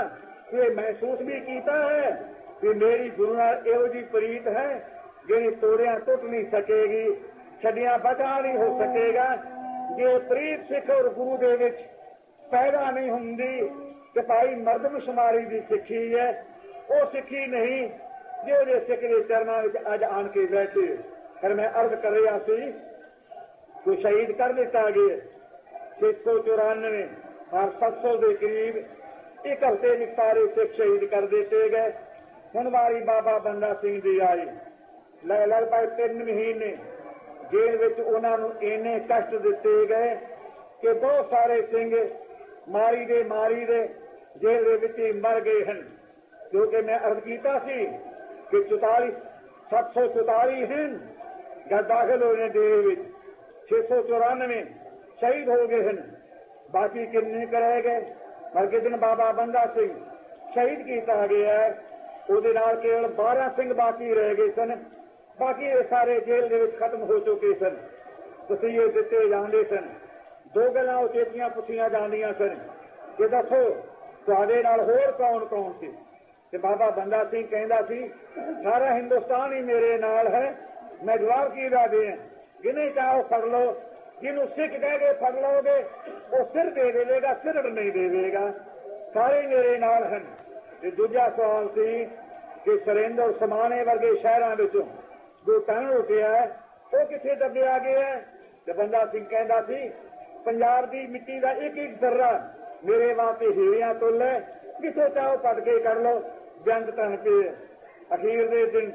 ਇਹ ਮਹਿਸੂਸ ਵੀ ਕੀਤਾ ਹੈ ਕਿ ਮੇਰੀ ਗੁਰੂ ਨਾਲ ਇਹੋ ਜਿਹੀ ਪ੍ਰੀਤ ਹੈ ਜਿਹੜੀ ਤੋੜਿਆਂ ਟੁੱਟ ਨਹੀਂ ਸਕੇਗੀ, ਛੱਡਿਆਂ ਬਚਾ ਨਹੀਂ ਹੋ ਸਕੇਗਾ। ਜੇ ਪ੍ਰੀਤ ਸਿੱਖ ਔਰ ਗੁਰੂ ਦੇ ਵਿੱਚ ਪੈਦਾ ਨਹੀਂ ਹੁੰਦੀ ਕਿ ਭਾਈ ਮਰਦਮਸ਼ੁਮਾਰੀ ਦੀ ਸਿੱਖੀ ਹੈ, ਉਹ ਸਿੱਖੀ ਨਹੀਂ ਜਿਹੜੇ ਸਿੱਖ ਦੇ ਚਰਨਾਂ ਵਿੱਚ ਅੱਜ ਆਣ ਕੇ ਬੈਠੇ। ਪਰ ਮੈਂ ਅਰਜ਼ ਕਰ ਰਿਹਾ ਸੀ ਕਿ ਸ਼ਹੀਦ ਕਰ ਦਿੱਤਾ ਗਿਆ ਛੇ ਸੌ ਚੁਰਾਨਵੇਂ ਔਰ ਸੱਤ ਸੌ ਦੇ ਕਰੀਬ ਇੱਕ ਹਫ਼ਤੇ ਵਿੱਚ ਸਾਰੇ ਸਿੱਖ ਸ਼ਹੀਦ ਕਰ ਦਿੱਤੇ ਗਏ। ਹੁਣ ਵਾਰੀ ਬਾਬਾ ਬੰਦਾ ਸਿੰਘ ਦੀ ਆਈ। ਲਗਭਗ ਤਿੰਨ ਮਹੀਨੇ ਜੇਲ੍ਹ ਵਿੱਚ ਉਹਨਾਂ ਨੂੰ ਇੰਨੇ ਕਸ਼ਟ ਦਿੱਤੇ ਗਏ ਕਿ ਬਹੁਤ ਸਾਰੇ ਸਿੰਘ ਮਾਰੀ ਦੇ ਮਾਰੀ ਦੇ ਜੇਲ੍ਹ ਦੇ ਵਿੱਚ ਹੀ ਮਰ ਗਏ ਹਨ। ਕਿਉਂਕਿ ਮੈਂ ਅਰਜ਼ ਕੀਤਾ ਸੀ ਕਿ ਚੁਤਾਲੀ ਸੱਤ ਸੌ ਚੁਤਾਲੀ ਹਨ ਜਦ ਦਾਖਲ ਹੋਏ ਨੇ ਜੇਲ੍ਹ ਵਿੱਚ, ਛੇ ਸੌ ਚੁਰਾਨਵੇਂ ਸ਼ਹੀਦ ਹੋ ਗਏ ਹਨ। ਬਾਕੀ ਕਿੰਨੇ ਰਹਿ ਗਏ? ਪਰ ਕਿਸ ਦਿਨ ਬਾਬਾ ਬੰਦਾ ਸਿੰਘ ਸ਼ਹੀਦ ਕੀਤਾ ਗਿਆ, ਉਹਦੇ ਨਾਲ ਕੇਵਲ ਬਾਰਾਂ ਸਿੰਘ ਬਾਕੀ ਰਹਿ ਗਏ ਸਨ। ਬਾਕੀ ਇਹ ਸਾਰੇ ਜੇਲ੍ਹ ਦੇ ਵਿੱਚ ਖਤਮ ਹੋ ਚੁੱਕੇ ਸਨ। ਤਸੀਹੇ ਦਿੱਤੇ ਜਾਂਦੇ ਸਨ। ਦੋ ਗੱਲਾਂ ਉਚੇਚੀਆਂ ਪੁੱਛੀਆਂ ਜਾਂਦੀਆਂ ਸਨ ਕਿ ਦੱਸੋ ਤੁਹਾਡੇ ਨਾਲ ਹੋਰ ਕੌਣ ਕੌਣ ਸੀ? ਤੇ ਬਾਬਾ ਬੰਦਾ ਸਿੰਘ ਕਹਿੰਦਾ ਸੀ ਸਾਰਾ ਹਿੰਦੁਸਤਾਨ ਹੀ ਮੇਰੇ ਨਾਲ ਹੈ। ਮੈਂ ਜਵਾਬ ਕੀ ਦਾ ਦੇਂ? ਜਿਹਨੇ ਚਾਹੋ ਫੜ ਲਓ, ਜਿਹਨੂੰ ਸਿੱਖ ਕਹਿ ਕੇ ਫੜ ਲਓਗੇ ਉਹ ਸਿਰ ਦੇ ਦੇਵੇਗਾ, ਸਿਰੜ ਨਹੀਂ ਦੇਵੇਗਾ। ਸਾਰੇ ਮੇਰੇ ਨਾਲ ਹਨ। ਤੇ ਦੂਜਾ ਸਵਾਲ ਸੀ ਕਿ ਸਰਹਿੰਦ ਸਮਾਣੇ ਵਰਗੇ ਸ਼ਹਿਰਾਂ ਵਿੱਚੋਂ ਜੋ ਤਣ ਉੱਠਿਆ ਉਹ ਕਿੱਥੇ ਦੱਬਿਆ ਗਿਆ? ਤੇ ਬੰਦਾ ਸਿੰਘ ਕਹਿੰਦਾ ਸੀ ਪੰਜਾਬ ਦੀ ਮਿੱਟੀ ਦਾ ਇੱਕ ਇੱਕ ਜ਼ਰਾ ਮੇਰੇ ਵਾਸਤੇ ਹੀਰਿਆਂ ਤੁੱਲ ਹੈ, ਕਿੱਥੋਂ ਚਾਹੋ ਪੱਟ ਕੇ ਕਰ ਲਓ। ਜੰਗ ਤਣ ਕੇ ਅਖੀਰ ਦੇ ਦਿਨ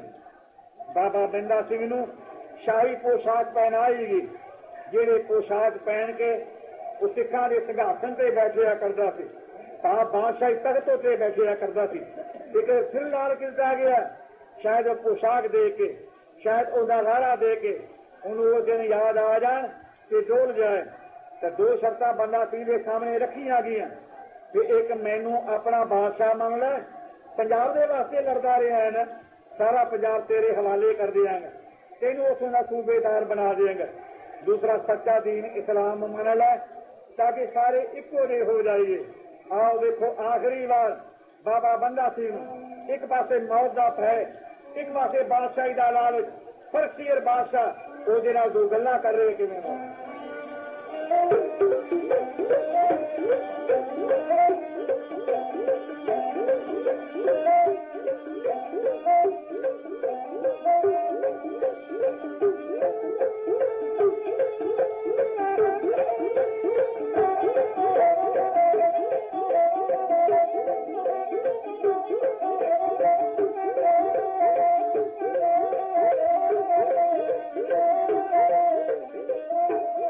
ਬਾਬਾ ਬੰਦਾ ਸਿੰਘ ਨੂੰ ਸ਼ਾਹੀ ਪੋਸ਼ਾਕ ਪਹਿਨਾਈ ਗਈ, ਜਿਹੜੇ ਪੋਸ਼ਾਕ ਪਹਿਨ ਕੇ ਉਹ ਸਿੱਖਾਂ ਦੇ ਸਿੰਘਾਸਨ ਤੇ ਬੈਠਿਆ ਕਰਦਾ ਸੀ, ਤਾਂ ਬਾਦਸ਼ਾਹੀ ਤਖਤ ਉੱਤੇ ਬੈਠਿਆ ਕਰਦਾ ਸੀ। ਇੱਕ ਸਿਰ ਨਾਲ ਕੀਤਾ ਗਿਆ, ਸ਼ਾਇਦ ਉਹ ਪੋਸ਼ਾਕ ਦੇ ਕੇ, ਸ਼ਾਇਦ ਉਹਦਾ ਰਾੜਾ ਦੇ ਕੇ ਉਹਨੂੰ ਉਹ ਦਿਨ ਯਾਦ ਆ ਜਾਣ ਤੇ ਡੋਲ ਜਾਏ। ਤਾਂ ਦੋ ਸ਼ਰਤਾਂ ਬੰਦਾ ਸਿੰਘ ਦੇ ਸਾਹਮਣੇ ਰੱਖੀਆਂ ਗਈਆਂ ਕਿ ਇੱਕ ਮੈਨੂੰ ਆਪਣਾ ਬਾਦਸ਼ਾਹ ਮੰਨ ਲੈ, ਪੰਜਾਬ ਦੇ ਵਾਸਤੇ ਲੜਦਾ ਰਿਹਾ ਹੈ ਨਾ, ਸਾਰਾ ਪੰਜਾਬ ਤੇਰੇ ਹਵਾਲੇ ਕਰ ਦਿਆਂਗਾ, ਤੈਨੂੰ ਉੱਥੋਂ ਦਾ ਸੂਬੇਦਾਰ ਬਣਾ ਦਿਆਂਗਾ। ਦੂਸਰਾ ਸੱਚਾ ਦੀਨ ਇਸਲਾਮ ਮੰਨ ਲੈ ਤਾਂ ਕਿ ਸਾਰੇ ਇੱਕੋ ਜਿਹੇ ਹੋ ਜਾਈਏ। ਆਓ ਦੇਖੋ ਆਖਰੀ ਵਾਰ ਬਾਬਾ ਬੰਦਾ ਸਿੰਘ ਨੂੰ ਇੱਕ ਪਾਸੇ ਮੌਤ ਦਾ ਭੈ, ਇੱਕ ਪਾਸੇ ਬਾਦਸ਼ਾਹੀ ਦਾ ਲਾਲਚ, ਫਰਕੀਰ ਬਾਦਸ਼ਾਹ ਉਹਦੇ ਨਾਲ ਦੋ ਗੱਲਾਂ ਕਰ ਰਹੇ ਕਿਵੇਂ ਨੇ।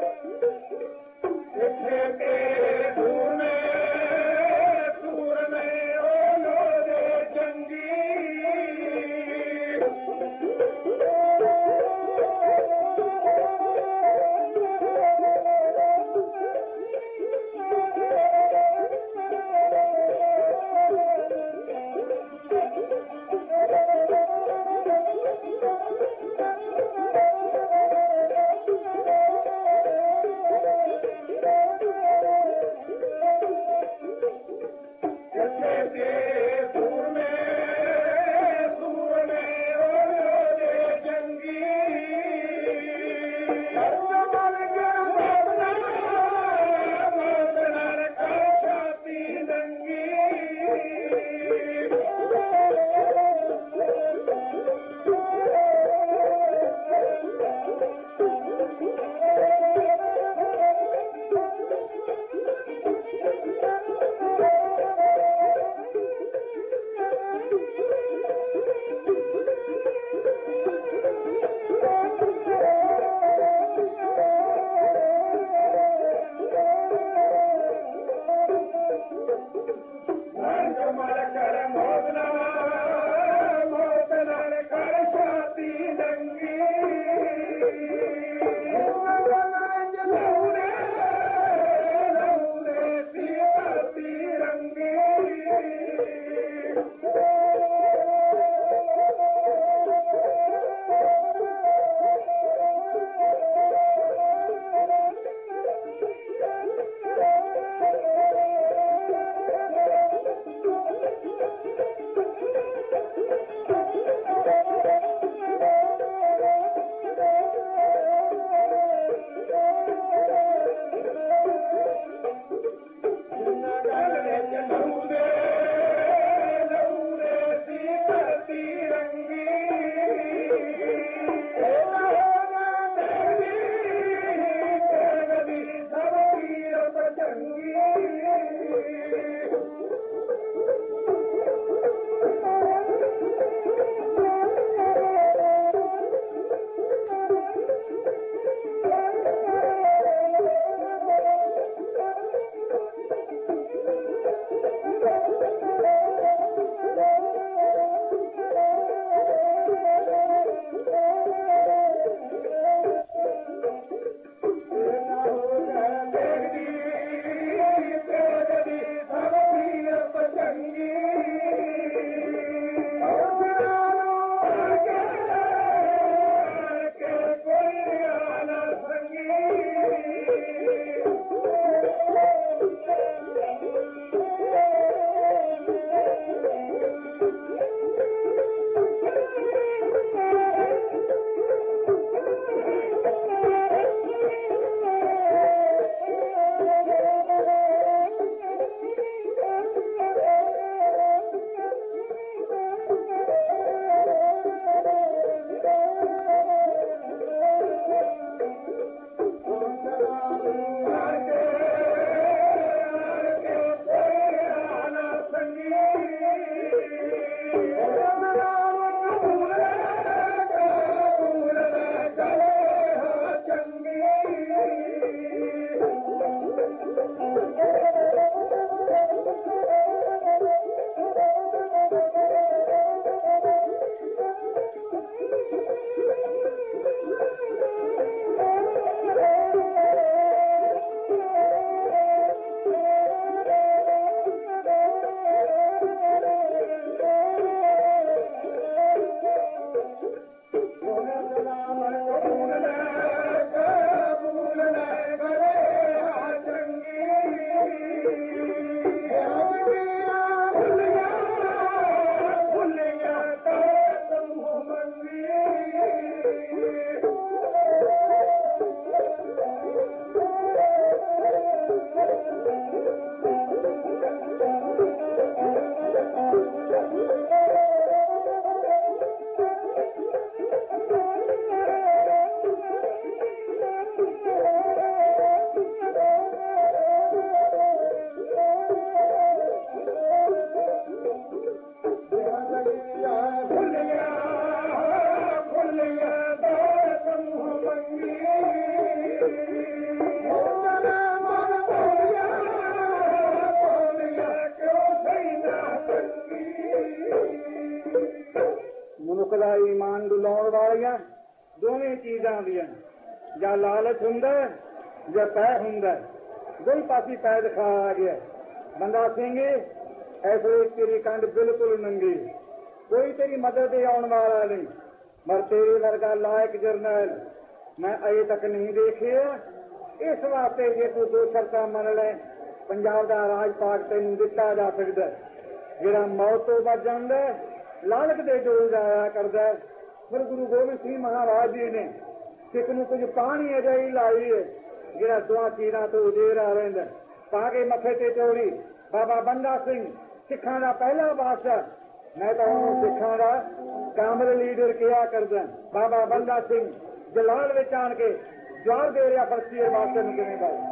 ਸੂਰ ਨੇ ਦੋਵੇਂ ਚੀਜ਼ਾਂ ਦੀਆਂ ਜਾਂ ਲਾਲਚ ਹੁੰਦਾ ਜਾਂ ਪੈ ਹੁੰਦਾ। ਦੋਈ ਪਾਸੀ ਪੈ ਦਿਖਾ ਆ ਗਿਆ। ਬੰਦਾ ਸਿੰਘ ਇਸ ਵੇਲੇ ਤੇਰੀ ਕੰਡ ਬਿਲਕੁਲ ਨੰਗੀ, ਕੋਈ ਤੇਰੀ ਮਦਦ ਦੇ ਆਉਣ ਵਾਲਾ ਨਹੀਂ। ਪਰ ਤੇਰੇ ਵਰਗਾ ਲਾਇਕ ਜਰਨੈਲ ਮੈਂ ਅਜੇ ਤੱਕ ਨਹੀਂ ਦੇਖਿਆ। ਇਸ ਵਾਸਤੇ ਜੇ ਤੂੰ ਦੋ ਸ਼ਰਤਾਂ ਮੰਨ ਲੈ, ਪੰਜਾਬ ਦਾ ਰਾਜ ਪਾਟ ਤੈਨੂੰ ਦਿੱਤਾ ਜਾ ਸਕਦਾ, ਜਿਹੜਾ ਮੌਤ ਤੋਂ ਬਚ ਜਾਂਦਾ, ਲਾਲਚ ਦੇ ਡੋਲ ਜਾਇਆ ਕਰਦਾ। ਫਿਰ ਗੁਰੂ ਗੋਬਿੰਦ ਸਿੰਘ ਮਹਾਰਾਜ ਜੀ ਨੇ ਸਿੱਖ ਨੂੰ ਕੁਝ ਪਾਣੀ ਅਜਿਹੀ ਲਾਈ ਹੈ ਜਿਹੜਾ ਦੋਹਾਂ ਚੀਜ਼ਾਂ ਤੋਂ ਉਜੇਰਾ ਰਹਿੰਦਾ। ਪਾ ਕੇ ਮੱਥੇ ਤੇ ਚੋਰੀ ਬਾਬਾ ਬੰਦਾ ਸਿੰਘ ਸਿੱਖਾਂ ਦਾ ਪਹਿਲਾ ਬਾਦਸ਼ਾਹ, ਮੈਂ ਤਾਂ ਉਹਨੂੰ ਸਿੱਖਾਂ ਦਾ ਕਾਮਲ ਲੀਡਰ ਕਿਹਾ ਕਰਦਾ। ਬਾਬਾ ਬੰਦਾ ਸਿੰਘ ਜਲਾਲ ਵਿੱਚ ਆਣ ਕੇ ਜਵਾਬ ਦੇ ਰਿਹਾ ਫਰਸੀ ਬਾਦਸ਼ਾਹ ਨੂੰ ਕਿਵੇਂ ਬਾਈ।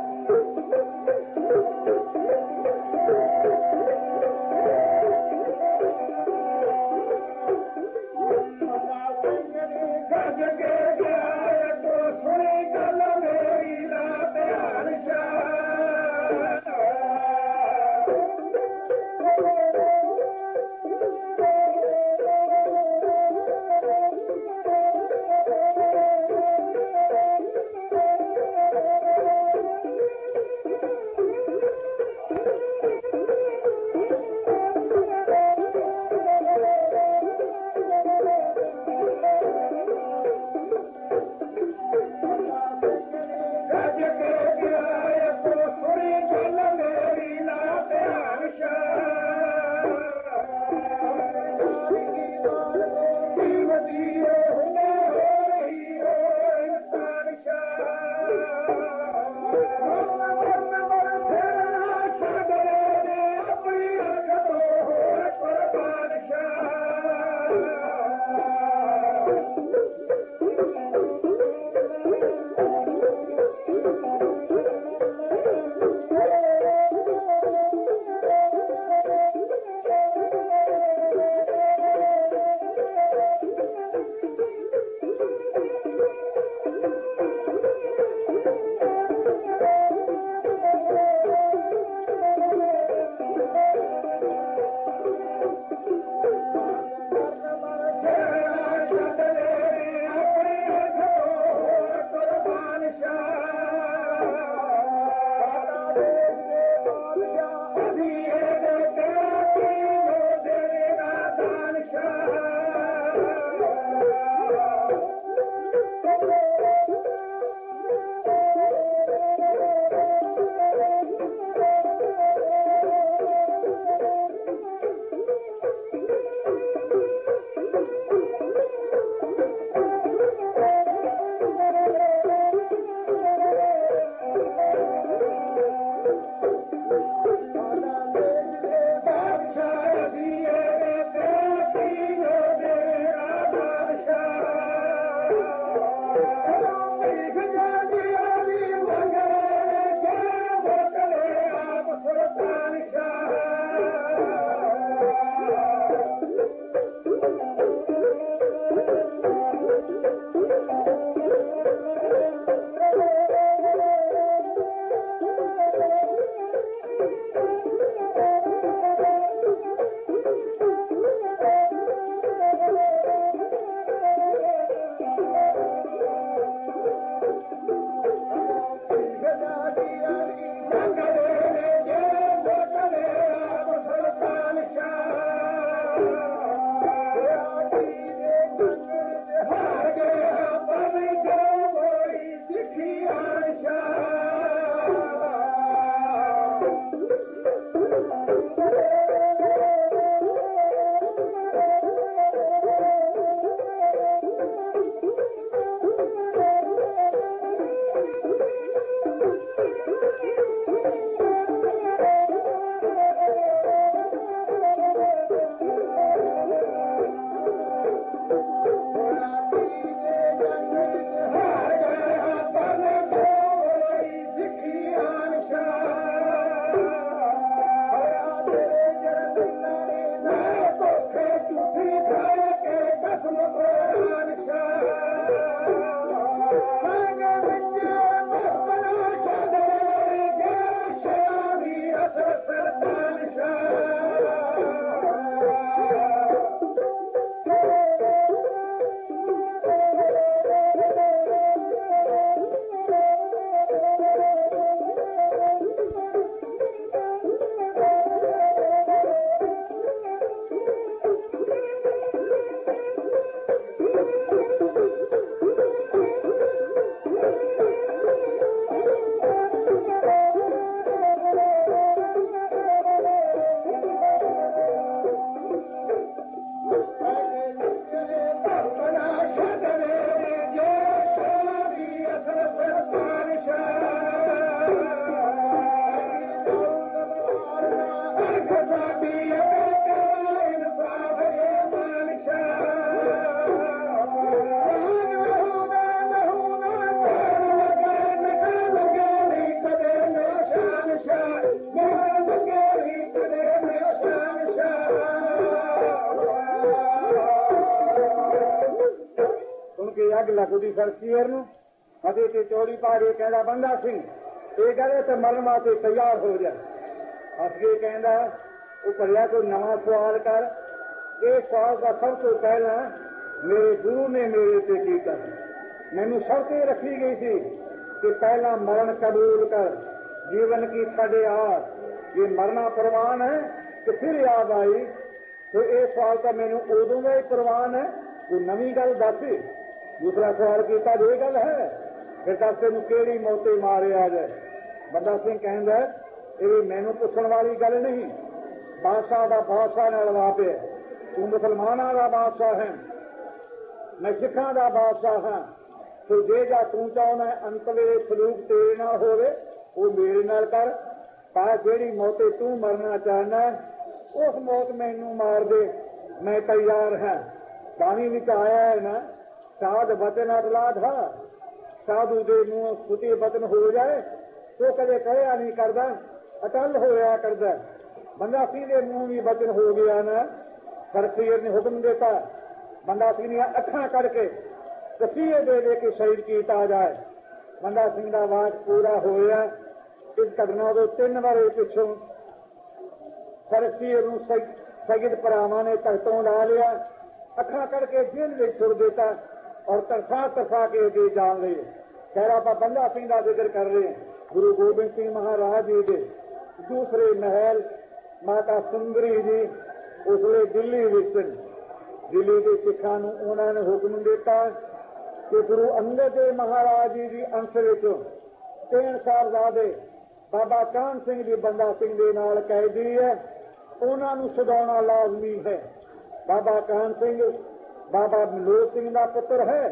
ਸਰਸੀਅਰ ਨੂੰ ਅਤੇ ਤੇ ਚੋਰੀ ਪਾ ਕੇ ਕਹਿੰਦਾ ਬੰਦਾ ਸਿੰਘ ਇਹ ਕਹਿੰਦੇ ਤੇ ਮਰਨ ਵਾਸਤੇ ਤਿਆਰ ਹੋ ਜਾ। ਅੱਗੇ ਕਹਿੰਦਾ ਉਹ ਕਰਿਆ ਕੋਈ ਨਵਾਂ ਸਵਾਲ ਕਰ। ਇਹ ਸਵਾਲ ਦਾ ਸਭ ਤੋਂ ਪਹਿਲਾਂ ਮੇਰੇ ਗੁਰੂ ਨੇ ਮੇਰੇ ਤੇ ਕੀਤਾ। ਮੈਨੂੰ ਸ਼ਰਤ ਇਹ ਰੱਖੀ ਗਈ ਸੀ ਕਿ ਪਹਿਲਾਂ ਮਰਨ ਕਬੂਲ ਕਰ, ਜੀਵਨ ਕੀ ਛੱਡੇ ਆ। ਜੇ ਮਰਨਾ ਪ੍ਰਵਾਨ ਹੈ ਤੇ ਫਿਰ ਯਾਦ ਆਈ तो ਇਹ ਸਵਾਲ ਤਾਂ ਮੈਨੂੰ ਉਦੋਂ ਦਾ ਹੀ ਪ੍ਰਵਾਨ ਹੈ, ਕੋਈ ਨਵੀਂ ਗੱਲ ਦੱਸ। ਦੂਸਰਾ ਸਵਾਲ ਕੀਤਾ ਇਹ ਗੱਲ ਹੈ, ਫਿਰ ਦੱਸ ਤੈਨੂੰ ਕਿਹੜੀ ਮੌਤੇ ਮਾਰਿਆ ਜਾਏ। ਬੰਦਾ ਸਿੰਘ ਕਹਿੰਦਾ ਇਹ ਮੈਨੂੰ ਪੁੱਛਣ ਵਾਲੀ ਗੱਲ ਨਹੀਂ, ਬਾਦਸ਼ਾਹ ਦਾ ਬਾਦਸ਼ਾਹ ਨਾਲ ਵਾਪਿਆ। ਤੂੰ ਮੁਸਲਮਾਨਾਂ ਦਾ ਬਾਦਸ਼ਾਹ ਹੈ, ਮੈਂ ਸਿੱਖਾਂ ਦਾ ਬਾਦਸ਼ਾਹ ਹਾਂ। ਤੇ ਜੇ ਜਾਂ ਤੂੰ ਚਾਹੁੰਦਾ ਅੰਤ ਵੇਲੇ ਸਲੂਕ ਤੇਰੇ ਨਾਲ ਹੋਵੇ ਉਹ ਮੇਰੇ ਨਾਲ ਕਰ, ਪਰ ਜਿਹੜੀ ਮੌਤੇ ਤੂੰ ਮਰਨਾ ਚਾਹੁੰਦਾ ਉਸ ਮੌਤ ਮੈਨੂੰ ਮਾਰ ਦੇ, ਮੈਂ ਤਿਆਰ ਹਾਂ। ਪਾਣੀ ਵਿੱਚ ਆਇਆ ਹੈ ਨਾ, ਸਾਧ ਵਚਨ ਅਟਲਾ ਥਾ, ਸਾਧੂ ਦੇ ਮੂੰਹ ਸੁਤੀ ਵਚਨ ਹੋ ਜਾਏ ਉਹ ਕਦੇ ਕਹਿਆ ਨਹੀਂ ਕਰਦਾ, ਅਟਲ ਹੋਇਆ ਕਰਦਾ। ਬੰਦਾ ਸਿੰਘ ਦੇ ਮੂੰਹ ਵੀ ਵਚਨ ਹੋ ਗਿਆ ਨਾ, ਸਰਸੀਅਰ ਨੇ ਹੁਕਮ ਦਿੱਤਾ ਬੰਦਾ ਸਿੰਘ ਦੀਆਂ ਅੱਖਾਂ ਕੱਢ ਕੇ ਤਸੀਹੇ ਦੇ ਦੇ ਕੇ ਸ਼ਹੀਦ ਕੀਤਾ ਜਾਏ। ਬੰਦਾ ਸਿੰਘ ਦਾ ਵਾਕ ਪੂਰਾ ਹੋਇਆ। ਇਸ ਘਟਨਾ ਤੋਂ ਤਿੰਨ ਵਾਰ ਪਿੱਛੋਂ ਸਰਸੀਅਰ ਨੂੰ ਸੈਯਦ ਭਰਾਵਾਂ ਨੇ ਤਖਤੋਂ ਲਾ ਲਿਆ, ਅੱਖਾਂ ਕੱਢ ਕੇ ਜੇਲ੍ਹ ਵਿੱਚ ਛੁੱਟ ਦਿੱਤਾ ਔਰ ਤਰਸਾ ਤਰਸਾ ਕੇ ਅੱਗੇ ਜਾਣ ਲਈ। ਖੈਰ ਆਪਾਂ ਬੰਦਾ ਸਿੰਘ ਦਾ ਜ਼ਿਕਰ ਕਰ ਰਹੇ ਹਾਂ। ਗੁਰੂ ਗੋਬਿੰਦ ਸਿੰਘ ਮਹਾਰਾਜ ਜੀ ਦੇ ਦੂਸਰੇ ਮਹਿਲ ਮਾਤਾ ਸੁੰਦਰੀ ਜੀ ਉਸਲੇ ਦਿੱਲੀ ਵਿੱਚ, ਦਿੱਲੀ ਦੇ ਸਿੱਖਾਂ ਨੂੰ ਉਹਨਾਂ ਨੇ ਹੁਕਮ ਦਿੱਤਾ ਕਿ ਗੁਰੂ ਅੰਗਦ ਦੇਵ ਮਹਾਰਾਜ ਜੀ ਦੀ ਅੰਸ਼ ਵਿੱਚੋਂ ਤਿੰਨ ਸਾਹਿਬਜ਼ਾਦੇ ਬਾਬਾ ਕਾਹਨ ਸਿੰਘ ਜੀ ਬੰਦਾ ਸਿੰਘ ਦੇ ਨਾਲ ਕੈਦੀ ਹੈ, ਉਹਨਾਂ ਨੂੰ ਛਡਾਉਣਾ ਲਾਜ਼ਮੀ ਹੈ। ਬਾਬਾ ਕਾਹਨ ਸਿੰਘ ਬਾਬਾ ਮਲੋਟ ਸਿੰਘ ਦਾ ਪੁੱਤਰ ਹੈ।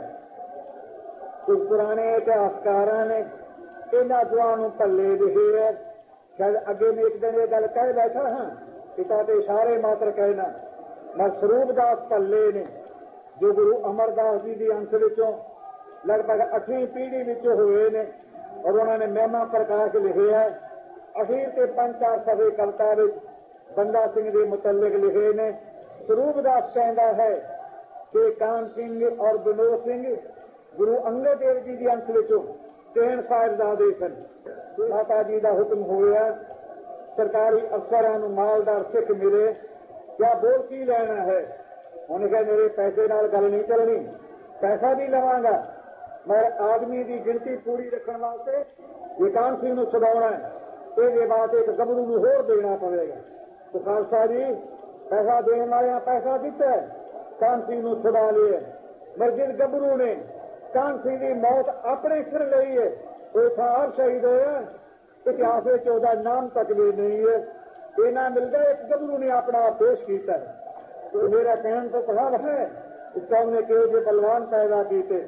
ਕੁਝ ਪੁਰਾਣੇ ਇਤਿਹਾਸਕਾਰਾਂ ਨੇ ਇਹਨਾਂ ਦੋਹਾਂ ਨੂੰ ਪੱਲੇ ਲਿਖੇ ਹੈ। ਸ਼ਾਇਦ ਅੱਗੇ ਮੈਂ ਇੱਕ ਦਿਨ ਇਹ ਗੱਲ ਕਹਿ ਬੈਠਾ ਹਾਂ, ਪਿਤਾ ਤੇ ਇਸ਼ਾਰੇ ਮਾਤਰ ਕਹਿਣਾ। ਮੈਂ ਸਰੂਪ ਦਾਸ ਪੱਲੇ ਨੇ ਜੋ ਗੁਰੂ ਅਮਰਦਾਸ ਜੀ ਦੀ ਅੰਸ਼ ਵਿੱਚੋਂ ਲਗਭਗ ਅੱਠਵੀਂ ਪੀੜ੍ਹੀ ਵਿੱਚ ਹੋਏ ਨੇ ਔਰ ਉਹਨਾਂ ਨੇ ਮਹਿਮਾ ਪ੍ਰਕਾਸ਼ ਲਿਖਿਆ। ਅਖੀਰ ਤੇ ਪੰਜ ਚਾਰ ਸਫੇ ਕਵਿਤਾ ਵਿੱਚ ਬੰਦਾ ਸਿੰਘ ਦੇ ਮੁਤਲਕ ਲਿਖੇ ਨੇ। ਸਰੂਪ ਦਾਸ ਕਹਿੰਦਾ ਹੈ ਕਿ ਕਾਹਨ ਸਿੰਘ ਔਰ ਵਿਨੋਦ ਸਿੰਘ ਗੁਰੂ ਅੰਗਦ ਦੇਵ ਜੀ ਦੀ ਅੰਸ਼ ਵਿੱਚੋਂ ਤਿੰਨ ਸਾਹਿਬਜ਼ਾਦੇ ਸਨ। ਮਾਤਾ ਜੀ ਦਾ ਹੁਕਮ ਹੋਇਆ ਸਰਕਾਰੀ ਅਫਸਰਾਂ ਨੂੰ ਮਾਲਦਾਰ ਸਿੱਖ ਮਿਲੇ, ਕਿਆ ਬੋਲ ਕੀ ਲੈਣਾ ਹੈ। ਉਹਨੇ ਕਿਹਾ ਮੇਰੇ ਪੈਸੇ ਨਾਲ ਗੱਲ ਨਹੀਂ ਚੱਲਣੀ, ਪੈਸਾ ਵੀ ਲਵਾਂਗਾ ਮੈਂ ਆਦਮੀ ਦੀ ਗਿਣਤੀ ਪੂਰੀ ਰੱਖਣ ਵਾਸਤੇ ਜੇ ਕਾਹਨ ਸਿੰਘ ਨੂੰ ਛਡਾਉਣਾ ਇਹਦੇ ਬਾਅਦ ਇੱਕ ਗੱਭਰੂ ਨੂੰ ਹੋਰ ਦੇਣਾ ਪਵੇਗਾ। तो खालसा जी पैसा देने वाले पैसा दिता है, काहन सिंह ਨੂੰ छुड़ा लिया। मस्जिद गबरू ने काहन सिंह की मौत अपने सिर ਲਈ है, वो साहब शहीद होया, इतिहास में ਉਹਦਾ नाम तक भी नहीं है। इना मिलता एक गबरू ने अपना पेश किया है। तो मेरा कहने तो भाव है इस कौम ने किहो जे बलवान पैदा किए।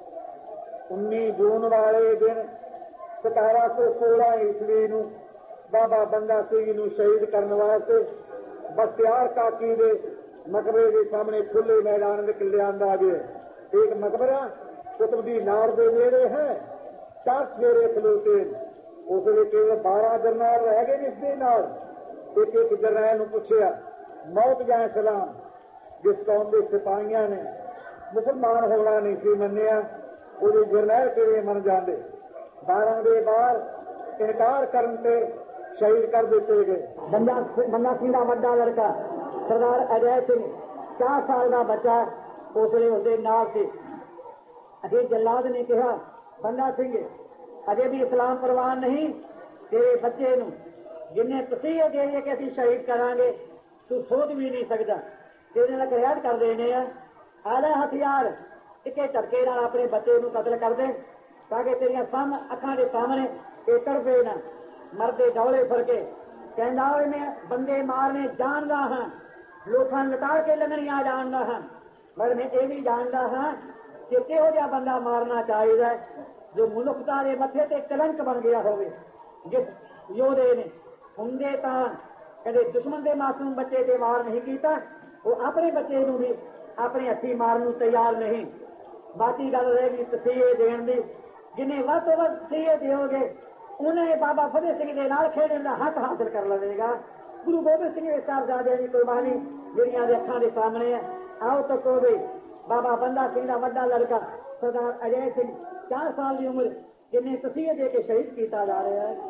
उन्नीस जून वाले दिन सतारह सौ सोलह ईस्वी ਨੂੰ बाबा बंदा सिंह ਨੂੰ शहीद करने वास्ते बख्तियार काकी ਦੇ मकबरे के सामने खुले मैदान में लिया गया। एक मकबरा कुतुबदी नार के नेड़े है, चार फेरे खलोते उस केवल बारह जरनैल रह गए। जिस दिन एक एक जरनैल ਨੂੰ ਪੁੱਛਿਆ मौत जाए सलाम। जिस कौम के सिपाहियों ने मुसलमान होना नहीं सी मन्निया वो जरनैल किवें मन जाते। बारह के बाद इनकार करने शहीद कर दिते गए। बंदा बंदा सिंह का वड्डा लड़का सरदार अजय सिंह चार साल का बच्चा उसने उसके नाल से अगे जल्लाद ने कहा बंदा सिंह अजे भी इस्लाम प्रवान नहीं, तेरे बच्चे नूं जिन्हें तसीह दे के असीं शहीद करांगे तू सोच भी नहीं सकता, तेरे नाल रियायत कर देने आला हथियार इक्के झटके नाल अपने बच्चे नूं कतल कर दे ताकि तेरियां साम अखां दे सामने ये तड़पे ना मरदे डौले फरके। कहंदा मैं बंदे मारने जानदा हाँ, लोकां लटार के लंघणियां जानदा हाँ, पर मैं ये भी जानदा हाँ कि किहो जिहा बंदा मारना चाहिए जो मनुखता के मथे ते कलंक बन गया होवे। जिस योधे ने हुंदे तां कदे दुश्मन के मासूम बच्चे ते वार नहीं किया, वो अपने बच्चे नूं भी अपने हथी मारन नूं तैयार नहीं। बाकी गल रह गई तसीहे देण दी, जिन्हें वध तो वध तसीहे देओगे उन्हें बाबा फतेह सिंह के नाल खेडण दा हक हासिल कर लवेगा। गुरु गोबिंद सिंह साहबजादे की कुर्बानी मेरिया अखां के सामने है। आओ तो को बाबा बंदा सिंह का वड्डा लड़का ਸਰਦਾਰ ਅਜੈ ਸਿੰਘ ਚਾਰ ਸਾਲ ਦੀ ਉਮਰ ਜਿੰਨੇ ਤਸੀਹੇ ਦੇ ਕੇ ਸ਼ਹੀਦ ਕੀਤਾ ਜਾ ਰਿਹਾ ਹੈ।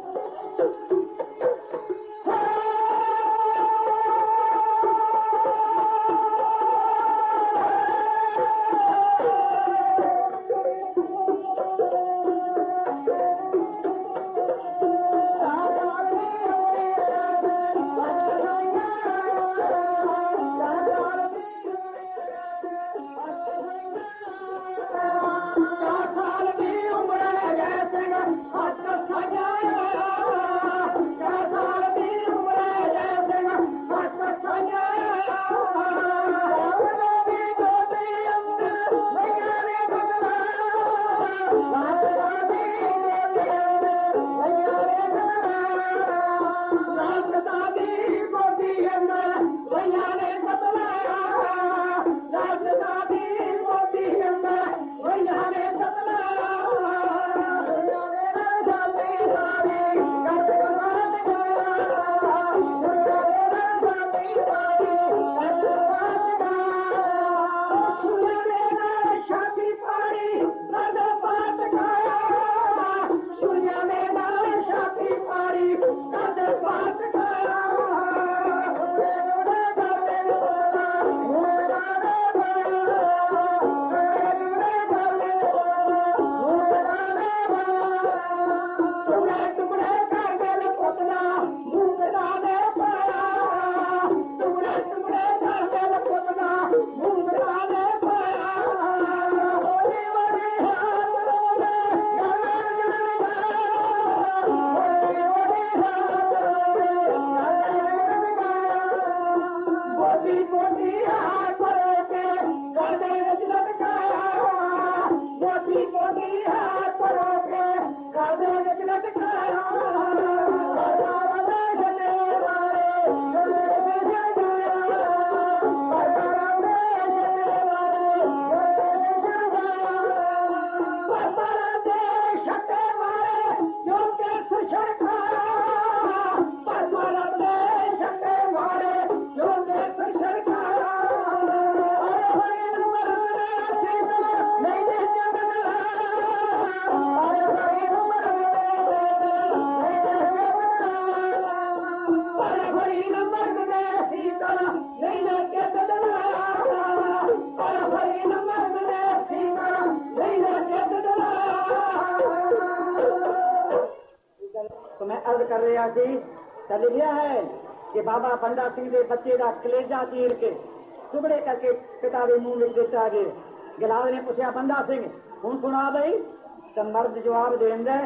कर रहा सी तो लिखा है कि बाबा बंदा सिंह के बच्चे का कलेजा चीर के टुकड़े करके पिता के मुंह में दिता गया। गलाव ने पूछा बंदा सिंह हूं सुना बई, तो मर्द जवाब देंदा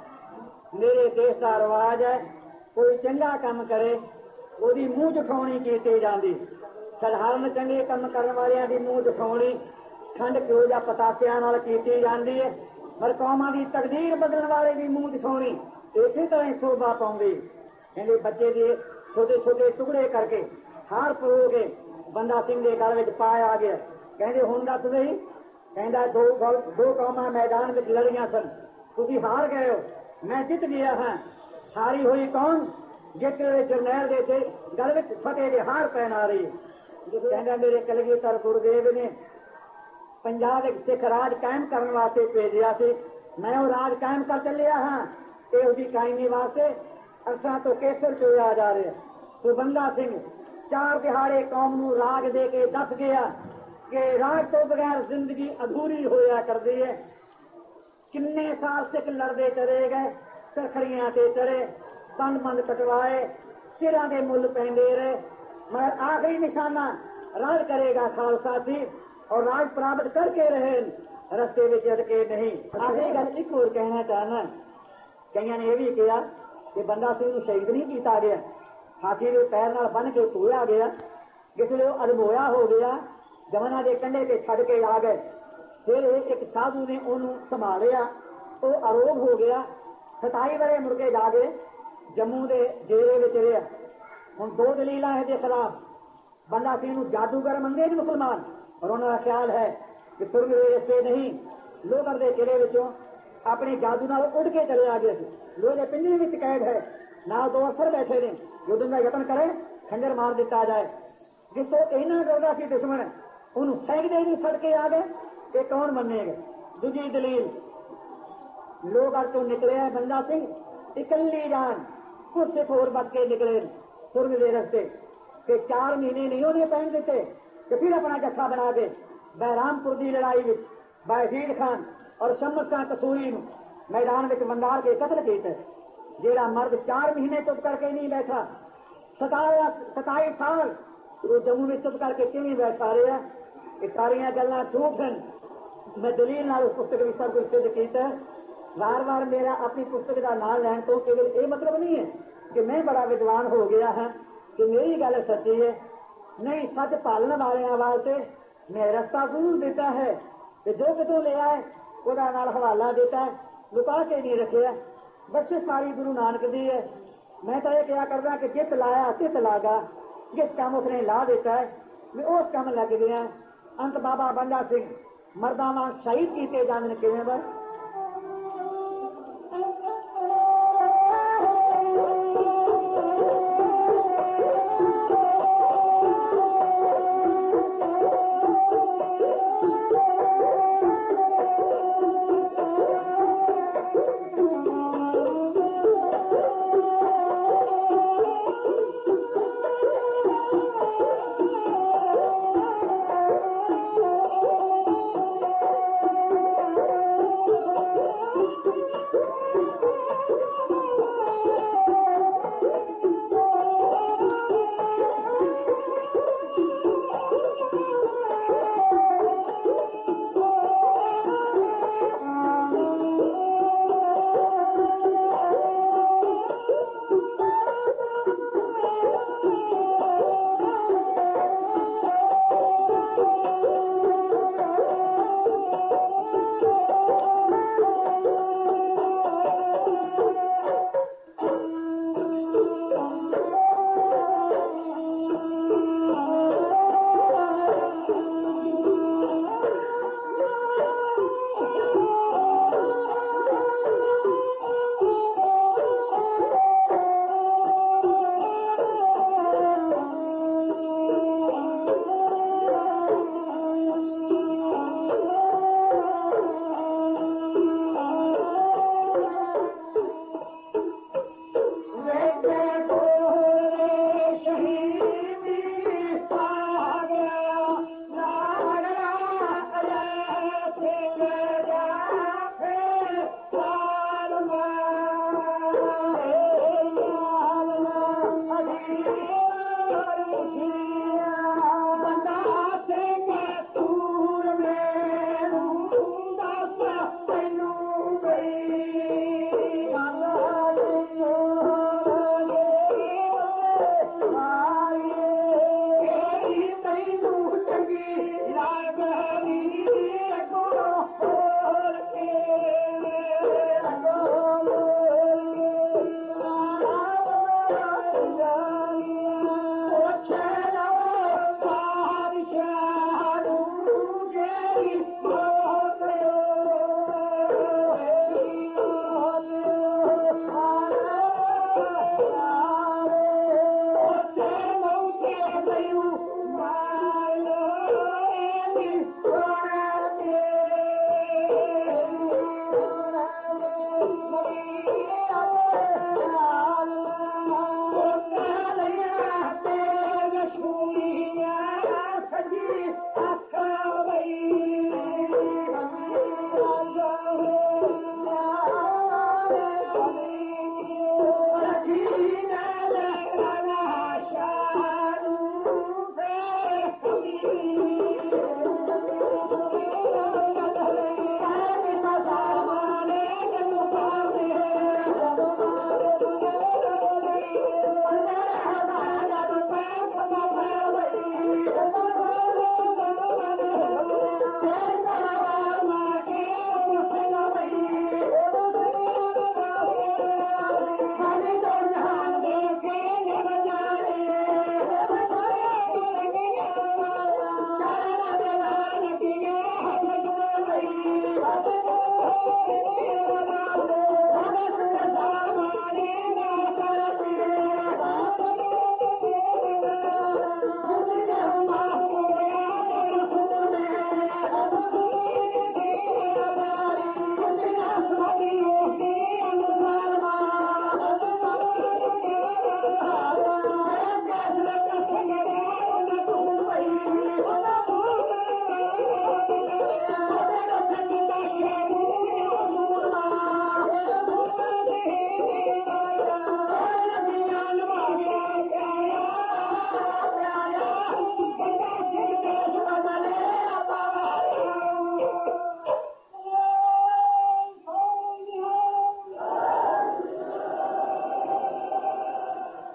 मेरे देश का रिवाज है कोई चंगा काम करे ओदी मुंह जुठाउणी कीती जांदी। साधारण चंगे काम करने वालियां दी मुंह जुठाउणी खंड घ्यो या पतासियां नाल कीती जांदी है, पर कौमां दी तकदीर बदलण वाले दी मुंह जुठाउणी इसी तरह शोभा पाउंदी। कहंदे बच्चे दे छोटे छोटे टुकड़े करके हार परो के बंदा सिंह के गल विच पाया गया। कहंदे हुण दस दई, कहंदा दो दो कौमां मैदान विच लड़ियां सन, तुसीं हार गए हो, मैं जित गया हाँ। हारी हुई कौन? जित जरनैल दे ते गल विच फतेह दे हार पैण आ रही है। कहंदा मेरे कलगीधर गुरदेव ने पंजाब विच सिख राज कायम करने वास्ते भेजिया सी, मैं वो राज कायम कर चलिया हाँ। ये उसकी कायमी वास्ते असा तो केसर चोया जा रहे। तो बंदा सिंह चार दिहाड़े कौम नूं राग दे के दस गया कि राज तो बगैर जिंदगी अधूरी होया करदी है। किन्ने साल सिख लड़ते चले गए, सरखड़ियां ते चढ़े, बंद बंद कटवाए, सिरां दे मुल पैंदे रहे, मगर आखिरी निशाना राज करेगा खालसा सी और राज प्राप्त करके रहे, रस्ते में अटके नहीं। आखिरी गल एक होर कहना चाहना, कईयां ने यह भी कहा कि बंदा सिंह नूं शहीद नहीं किया गया, हाथी के पैर नाल बन के धोया गया, जिसले वो अदमोया हो गया जमुना के कंढे ते छड़ के आ गए। फिर एक साधु ने उन्होंने संभालिया, वो आरोग हो गया, सताई वरे मुड़के जा गए जम्मू के डेरे विच रहा। हुण दो दलीलां इहदे खिलाफ, बंदा सिंह नूं जादूगर मंगे ने मुसलमान, और उन्होंने खयाल है कि सुरग दे रस्ते नहीं, लोहगढ़ के किले विचों अपने जादू नाल उड़ के चले आ गए। लोहे के पिंजरे विच कैद है, नाल दो अफसर बैठे ने, युद्ध का यतन करे खंजर मार दिता जाए। जिसों इन्ना डरदा सी दुश्मन, उन्होंने सैकड़े ही सड़ के आ गए, ये कौन मनेगा? दूजी दलील लोहगढ़ तो निकले है बंदा सिंह इकली जान कुछ सिख होर बच के निकले सुरग के रस्ते के चार महीने नहीं उन्हें पहन देते कि फिर अपना जत्था बना के बहरामपुर की लड़ाई में बायजीद खान और शम्मद खान कसूरी मैदान में मंदार के कतल किया। जेड़ा मर्द चार महीने चुप करके नहीं बैठा सताया सताई साल वो जम्मू में चुप करके किमें बैठा रहा ये सारिया गल्लां झूठ हैं। मैं दलील नाल उस पुस्तक भी सब कुछ सिद्ध किया। बार बार मेरा अपनी पुस्तक का नाम लैन तो केवल ये मतलब नहीं है कि मैं बड़ा विद्वान हो गया हाँ कि मेरी गल सच्ची है, नहीं सच पालन वाले वास्ते मैं रास्ता जरूर देता है कि जो कितों ले आए वह हवाला देता है, लुका के नहीं रखे। बख्शिश सारी गुरु नानक दी है। मैं तो यह क्या करदा कि जित लाया तित लागा, जिस काम उसने ला देता है मैं उस काम लग गया। अंत बाबा बंदा सिंह मर्दा वांग शहीद किए जाने किवें वा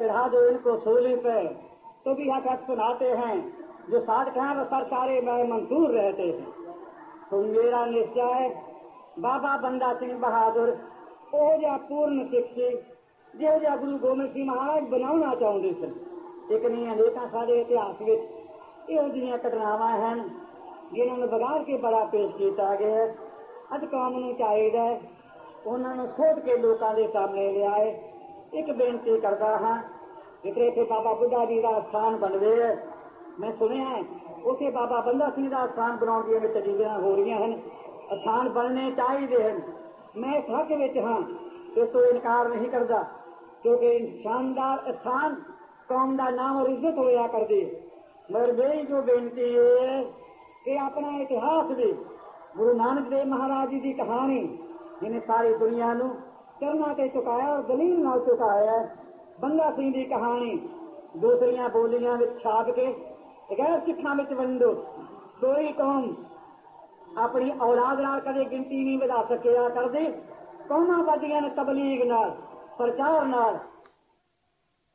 चढ़ा दो इनको सूली पे, तो भी हक़ सुनाते हैं, जो साधक हैं वो सरकारे में मंसूर रहते हैं। तो मेरा निश्चय बाबा बंदा सिंह बहादुर ਉਹ ਜਿਹਾ ਪੂਰਨ ਸਿੱਖੀ ਜਿਹੋ ਜਿਹਾ ਗੁਰੂ ਗੋਬਿੰਦ ਸਿੰਘ ਮਹਾਰਾਜ ਬਣਾਉਣਾ ਚਾਹੁੰਦੇ ਸਨ। ਇੱਕ ਨਹੀਂ ਅਨੇਕਾਂ ਸਾਡੇ ਇਤਿਹਾਸ ਵਿੱਚ ਇਹੋ ਜਿਹੀਆਂ ਘਟਨਾਵਾਂ ਹਨ ਜਿਨ੍ਹਾਂ ਨੂੰ ਵਿਗਾੜ ਕੇ ਬੜਾ ਪੇਸ਼ ਕੀਤਾ ਗਿਆ ਹੈ। ਅੱਜ ਕੌਮ ਨੂੰ ਚਾਹੀਦਾ ਹੈ ਉਹਨਾਂ ਨੂੰ ਖੋਦ ਕੇ ਲੋਕਾਂ ਦੇ ਸਾਹਮਣੇ ਲਿਆਏ। ਇੱਕ ਬੇਨਤੀ ਕਰਦਾ ਹਾਂ, ਜਿੱਥੇ ਇੱਥੇ ਬਾਬਾ ਬੁੱਢਾ ਜੀ ਦਾ ਸਥਾਨ ਬਣਦੇ ਹੈ, ਮੈਂ ਸੁਣਿਆ ਹੈ ਉੱਥੇ ਬਾਬਾ ਬੰਦਾ ਸਿੰਘ ਦਾ ਸਥਾਨ ਬਣਾਉਣ ਦੀਆਂ ਤਜਵੀਜ਼ਾਂ ਹੋ ਰਹੀਆਂ ਹਨ। ਸਥਾਨ ਬਣਨੇ ਚਾਹੀਦੇ ਹਨ। ਮੈਂ ਇਸ ਹੱਕ ਵਿੱਚ ਹਾਂ, ਇਸ ਤੋਂ ਇਨਕਾਰ ਨਹੀਂ ਕਰਦਾ, ਕਿਉਂਕਿ ਸ਼ਾਨਦਾਰ ਸਥਾਨ ਕੌਮ ਦਾ ਨਾਮ ਔਰ ਇੱਜ਼ਤ ਹੋਇਆ ਕਰਦੀ। ਮਗਰ ਮੇਰੀ ਜੋ ਬੇਨਤੀ ਹੈ ਕਿ ਆਪਣਾ ਇਤਿਹਾਸ ਵੀ ਗੁਰੂ ਨਾਨਕ ਦੇਵ ਮਹਾਰਾਜ ਜੀ ਦੀ ਕਹਾਣੀ ਜਿਹਨੇ ਸਾਰੀ ਦੁਨੀਆ ਨੂੰ ਚਰਨਾਂ ਤੇ ਝੁਕਾਇਆ ਔਰ ਦਲੀਲ ਨਾਲ ਝੁਕਾਇਆ, ਬੰਦਾ ਸਿੰਘ ਦੀ ਕਹਾਣੀ ਦੂਸਰੀਆਂ ਬੋਲੀਆਂ ਵਿੱਚ ਛਾਪ ਕੇ ਗੈਰ ਸਿੱਖਾਂ ਵਿੱਚ ਵੰਡੋ। ਕੋਈ ਕੌਮ ਆਪਣੀ ਔਲਾਦ ਨਾਲ ਕਦੇ ਗਿਣਤੀ ਨਹੀਂ ਵਧਾ ਸਕਿਆ ਕਰਦੇ। ਕੌਮਾਂ ਵੱਡੀਆਂ ਨੇ ਤਬਲੀਗ ਨਾਲ, ਪ੍ਰਚਾਰ ਨਾਲ